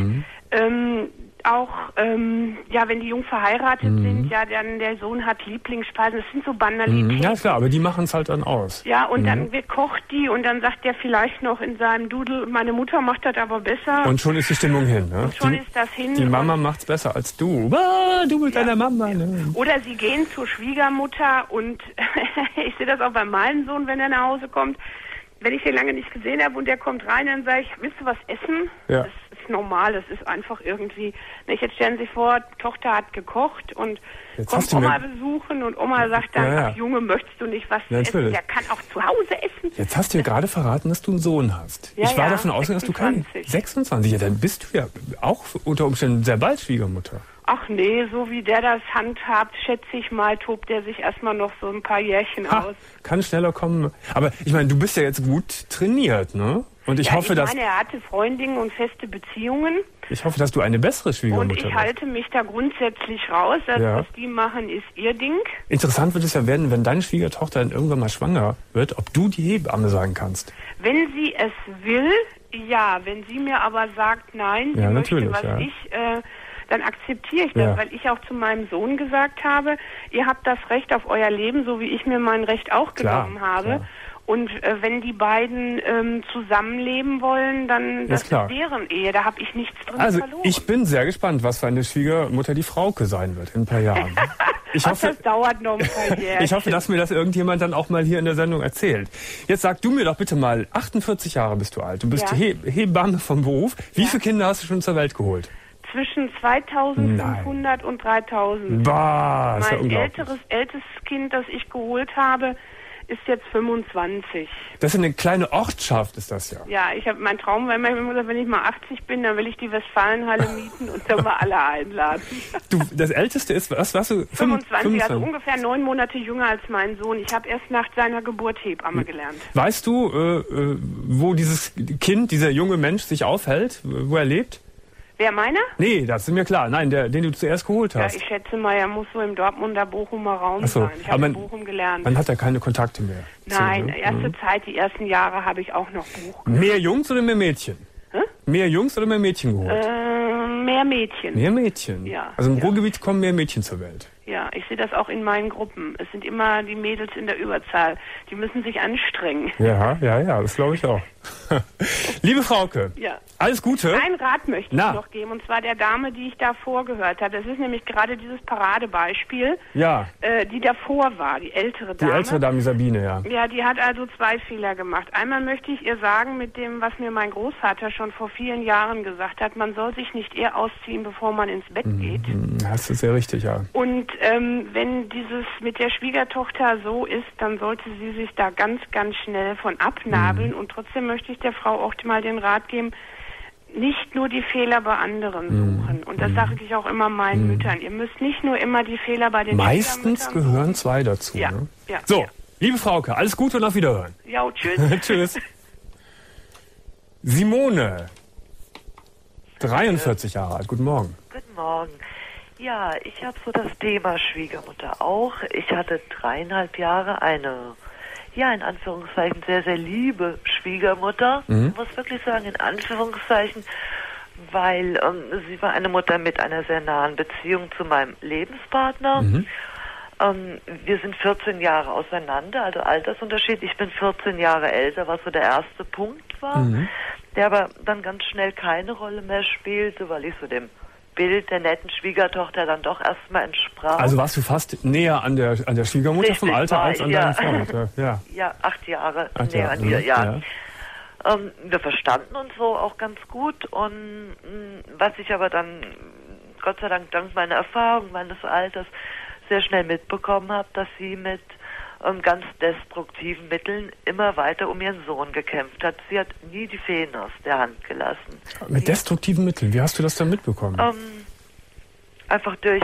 auch, ja, wenn die jung verheiratet sind, ja, dann der Sohn hat Lieblingsspeisen, das sind so Banalitäten. Ja, klar, aber die machen es halt dann aus. Ja, und dann kocht die und dann sagt der vielleicht noch in seinem Dudel, meine Mutter macht das aber besser. Und schon ist die Stimmung hin, ne? Und schon ist das hin. Die Mama macht's besser als du. Du mit deiner Mama, ne? Oder sie gehen zur Schwiegermutter und ich sehe das auch bei meinem Sohn, wenn er nach Hause kommt. Wenn ich den lange nicht gesehen habe und der kommt rein, dann sage ich, willst du was essen? Ja. Das ist normal, das ist einfach irgendwie... Jetzt stellen Sie sich vor, Tochter hat gekocht und kommt Oma besuchen und Oma sagt dann, ach Junge, möchtest du nicht was essen? Der kann auch zu Hause essen. Jetzt hast du mir gerade verraten, dass du einen Sohn hast. Ich war davon ausgegangen, dass du keinen... 26? Ja, dann bist du ja auch unter Umständen sehr bald Schwiegermutter. Ach nee, so wie der das handhabt, schätze ich mal, tobt der sich erstmal noch so ein paar Jährchen aus. Kann schneller kommen. Aber ich meine, du bist ja jetzt gut trainiert, ne? Und ich hoffe, dass... er hatte Freundinnen und feste Beziehungen. Ich hoffe, dass du eine bessere Schwiegermutter bist. Und ich halte mich da grundsätzlich raus. Das, was die machen, ist ihr Ding. Interessant wird es ja werden, wenn deine Schwiegertochter dann irgendwann mal schwanger wird, ob du die Hebamme sein kannst. Wenn sie es will, ja. Wenn sie mir aber sagt, nein, sie möchte, was ich... dann akzeptiere ich das, weil ich auch zu meinem Sohn gesagt habe, ihr habt das Recht auf euer Leben, so wie ich mir mein Recht auch genommen habe. Klar. Und wenn die beiden zusammenleben wollen, dann das ist deren Ehe, da habe ich nichts drin verloren. Also ich bin sehr gespannt, was für eine Schwiegermutter die Frauke sein wird in ein paar Jahren. Ich hoffe, das dauert noch ein paar Jahre. Ich hoffe, dass mir das irgendjemand dann auch mal hier in der Sendung erzählt. Jetzt sag du mir doch bitte mal, 48 Jahre bist du alt, du bist Hebamme vom Beruf. Wie viele Kinder hast du schon zur Welt geholt? Zwischen 2500 und 3000. Bah, ist mein ältestes Kind, das ich geholt habe, ist jetzt 25. Das ist eine kleine Ortschaft, ist das ja. Ja, mein Traum war immer gesagt, wenn ich mal 80 bin, dann will ich die Westfalenhalle mieten und dann mal alle einladen. Du, das Älteste ist, was warst du? 25, also ungefähr 9 Monate jünger als mein Sohn. Ich habe erst nach seiner Geburt Hebamme gelernt. Weißt du, wo dieses Kind, dieser junge Mensch sich aufhält, wo er lebt? Wer, meiner? Nee, das ist mir klar. Nein, den du zuerst geholt hast. Ja, ich schätze mal, er muss so im Dortmunder Bochumer Raum sein. Ich habe in Bochum gelernt. Man hat ja keine Kontakte mehr. Nein, die ersten Jahre habe ich auch noch Buch gemacht. Mehr Jungs oder mehr Mädchen? Mehr Jungs oder mehr Mädchen geholt? Mehr Mädchen. Mehr Mädchen? Ja. Also im Ruhrgebiet kommen mehr Mädchen zur Welt. Ja, ich sehe das auch in meinen Gruppen. Es sind immer die Mädels in der Überzahl. Die müssen sich anstrengen. Ja, das glaube ich auch. Liebe Frauke, alles Gute. Ein Rat möchte ich noch geben, und zwar der Dame, die ich davor gehört habe. Das ist nämlich gerade dieses Paradebeispiel, die davor war, die ältere Dame. Die ältere Dame, die Sabine, ja. Ja, die hat also 2 Fehler gemacht. Einmal möchte ich ihr sagen, mit dem, was mir mein Großvater schon vor vielen Jahren gesagt hat, man soll sich nicht eher ausziehen, bevor man ins Bett geht. Das ist sehr richtig, ja. Und wenn dieses mit der Schwiegertochter so ist, dann sollte sie sich da ganz, ganz schnell von abnabeln. Und trotzdem möchte ich der Frau auch mal den Rat geben, nicht nur die Fehler bei anderen suchen. Und das sage ich auch immer meinen Müttern. Ihr müsst nicht nur immer die Fehler bei den Meistens gehören 2 dazu. Ja. Ne? Ja. So, liebe Frauke, alles Gute und auf Wiederhören. Ja, tschüss. Tschüss. Simone, 43 Jahre alt. Guten Morgen. Guten Morgen. Ja, ich habe so das Thema Schwiegermutter auch. Ich hatte 3,5 Jahre eine, in Anführungszeichen, sehr, sehr liebe Schwiegermutter. Ich muss wirklich sagen, in Anführungszeichen, weil sie war eine Mutter mit einer sehr nahen Beziehung zu meinem Lebenspartner. Wir sind 14 Jahre auseinander, also Altersunterschied. Ich bin 14 Jahre älter, was so der erste Punkt war, der aber dann ganz schnell keine Rolle mehr spielte, weil ich so dem Bild der netten Schwiegertochter dann doch erstmal entsprach. Also warst du fast näher an der Schwiegermutter vom Alter als an deinem Freund? Ja, 8 Jahre näher an ihr, Wir verstanden uns so auch ganz gut und was ich aber dann, Gott sei Dank, dank meiner Erfahrung, meines Alters, sehr schnell mitbekommen habe, dass sie mit ganz destruktiven Mitteln immer weiter um ihren Sohn gekämpft hat. Sie hat nie die Fäden aus der Hand gelassen. Mit destruktiven Mitteln? Wie hast du das dann mitbekommen? Einfach durch,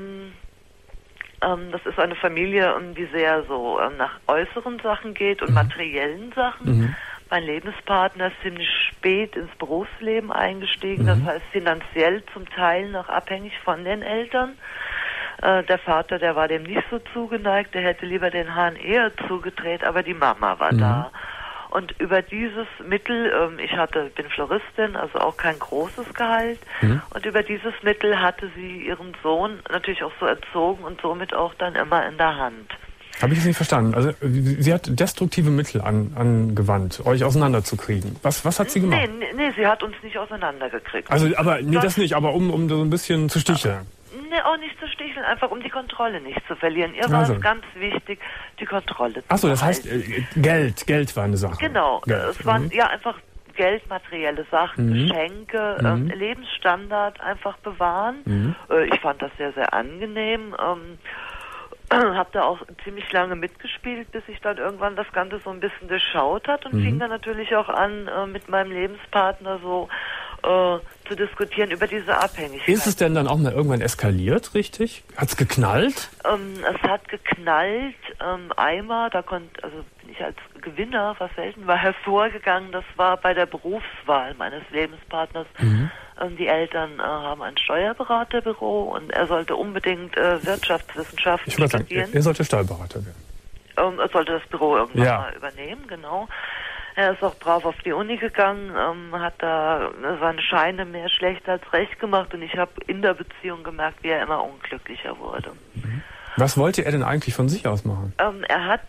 das ist eine Familie, die sehr so nach äußeren Sachen geht und materiellen Sachen. Mein Lebenspartner ist ziemlich spät ins Berufsleben eingestiegen, das heißt finanziell zum Teil noch abhängig von den Eltern. Der Vater, der war dem nicht so zugeneigt, der hätte lieber den Hahn eher zugedreht, aber die Mama war da. Und über dieses Mittel, bin Floristin, also auch kein großes Gehalt, und über dieses Mittel hatte sie ihren Sohn natürlich auch so erzogen und somit auch dann immer in der Hand. Habe ich es nicht verstanden. Also sie hat destruktive Mittel angewandt, euch auseinanderzukriegen. Was hat sie gemacht? Nee, sie hat uns nicht auseinandergekriegt. Also, aber das nicht, aber um so ein bisschen zu sticheln. Nee, auch nicht zu sticheln, einfach um die Kontrolle nicht zu verlieren. Ihr war es ganz wichtig, die Kontrolle zu behalten. Achso, das heißt, Geld war eine Sache. Genau, es waren einfach Geld, materielle Sachen, Geschenke, Lebensstandard einfach bewahren. Ich fand das sehr, sehr angenehm. Habe da auch ziemlich lange mitgespielt, bis ich dann irgendwann das Ganze so ein bisschen durchschaut hat und fing dann natürlich auch an, mit meinem Lebenspartner so zu diskutieren über diese Abhängigkeit. Ist es denn dann auch mal irgendwann eskaliert, richtig? Hat's geknallt? Es hat geknallt, einmal, bin ich als Gewinner, was selten war, hervorgegangen. Das war bei der Berufswahl meines Lebenspartners. Die Eltern haben ein Steuerberaterbüro und er sollte unbedingt Wirtschaftswissenschaften studieren. Ich würde sagen, er sollte Steuerberater werden. Er sollte das Büro irgendwann mal übernehmen, genau. Er ist auch brav auf die Uni gegangen, hat da seine Scheine mehr schlecht als recht gemacht und ich habe in der Beziehung gemerkt, wie er immer unglücklicher wurde. Was wollte er denn eigentlich von sich aus machen? Er hat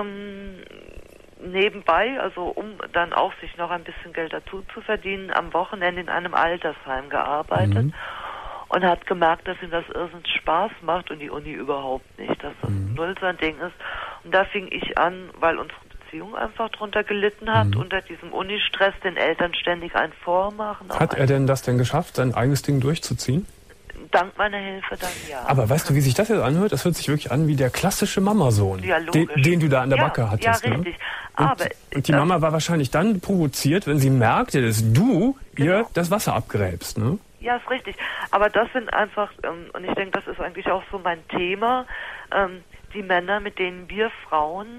nebenbei, also um dann auch sich noch ein bisschen Geld dazu zu verdienen, am Wochenende in einem Altersheim gearbeitet und hat gemerkt, dass ihm das irrsinnig Spaß macht und die Uni überhaupt nicht, dass das null sein Ding ist. Und da fing ich an, weil unsere Beziehung einfach drunter gelitten hat, unter diesem Unistress den Eltern ständig ein Vormachen. Hat er denn das denn geschafft, sein eigenes Ding durchzuziehen? Dank meiner Hilfe dann ja. Aber weißt du, wie sich das jetzt anhört? Das hört sich wirklich an wie der klassische Mamasohn, den du da an der Backe hattest. Ja, richtig. Ne? Und die Mama war wahrscheinlich dann provoziert, wenn sie merkte, dass du ihr das Wasser abgräbst, ne? Ja, ist richtig. Aber das sind einfach, und ich denke, das ist eigentlich auch so mein Thema, die Männer, mit denen wir Frauen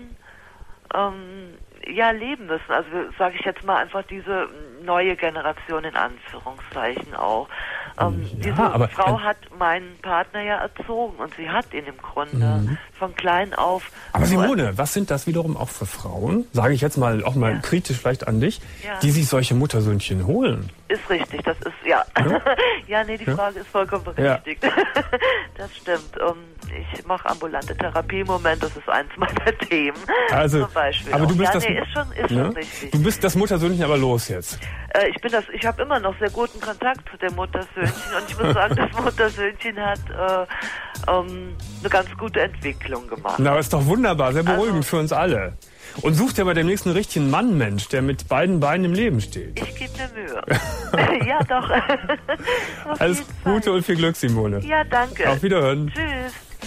leben müssen. Also sage ich jetzt mal einfach diese neue Generation in Anführungszeichen auch. Diese Frau hat meinen Partner ja erzogen und sie hat ihn im Grunde von klein auf... Aber Simone, was sind das wiederum auch für Frauen, sage ich jetzt mal auch mal kritisch vielleicht an dich, die sich solche Muttersöhnchen holen? Ist richtig, das ist, die Frage ist vollkommen berechtigt. Das stimmt. Ich mache ambulante Therapie im Moment, das ist eins meiner Themen. Also, zum Beispiel. Aber du bist ist schon richtig. Du bist das Muttersöhnchen aber los jetzt. Ich habe immer noch sehr guten Kontakt zu dem Muttersöhnchen und ich muss sagen, das Muttersöhnchen hat eine ganz gute Entwicklung gemacht. Na, ist doch wunderbar, sehr beruhigend für uns alle. Und such dir bei dem nächsten richtigen Mann-Mensch, der mit beiden Beinen im Leben steht. Ich gebe mir Mühe. Ja, doch. Alles Gute und viel Glück, Simone. Ja, danke. Auf Wiederhören. Tschüss.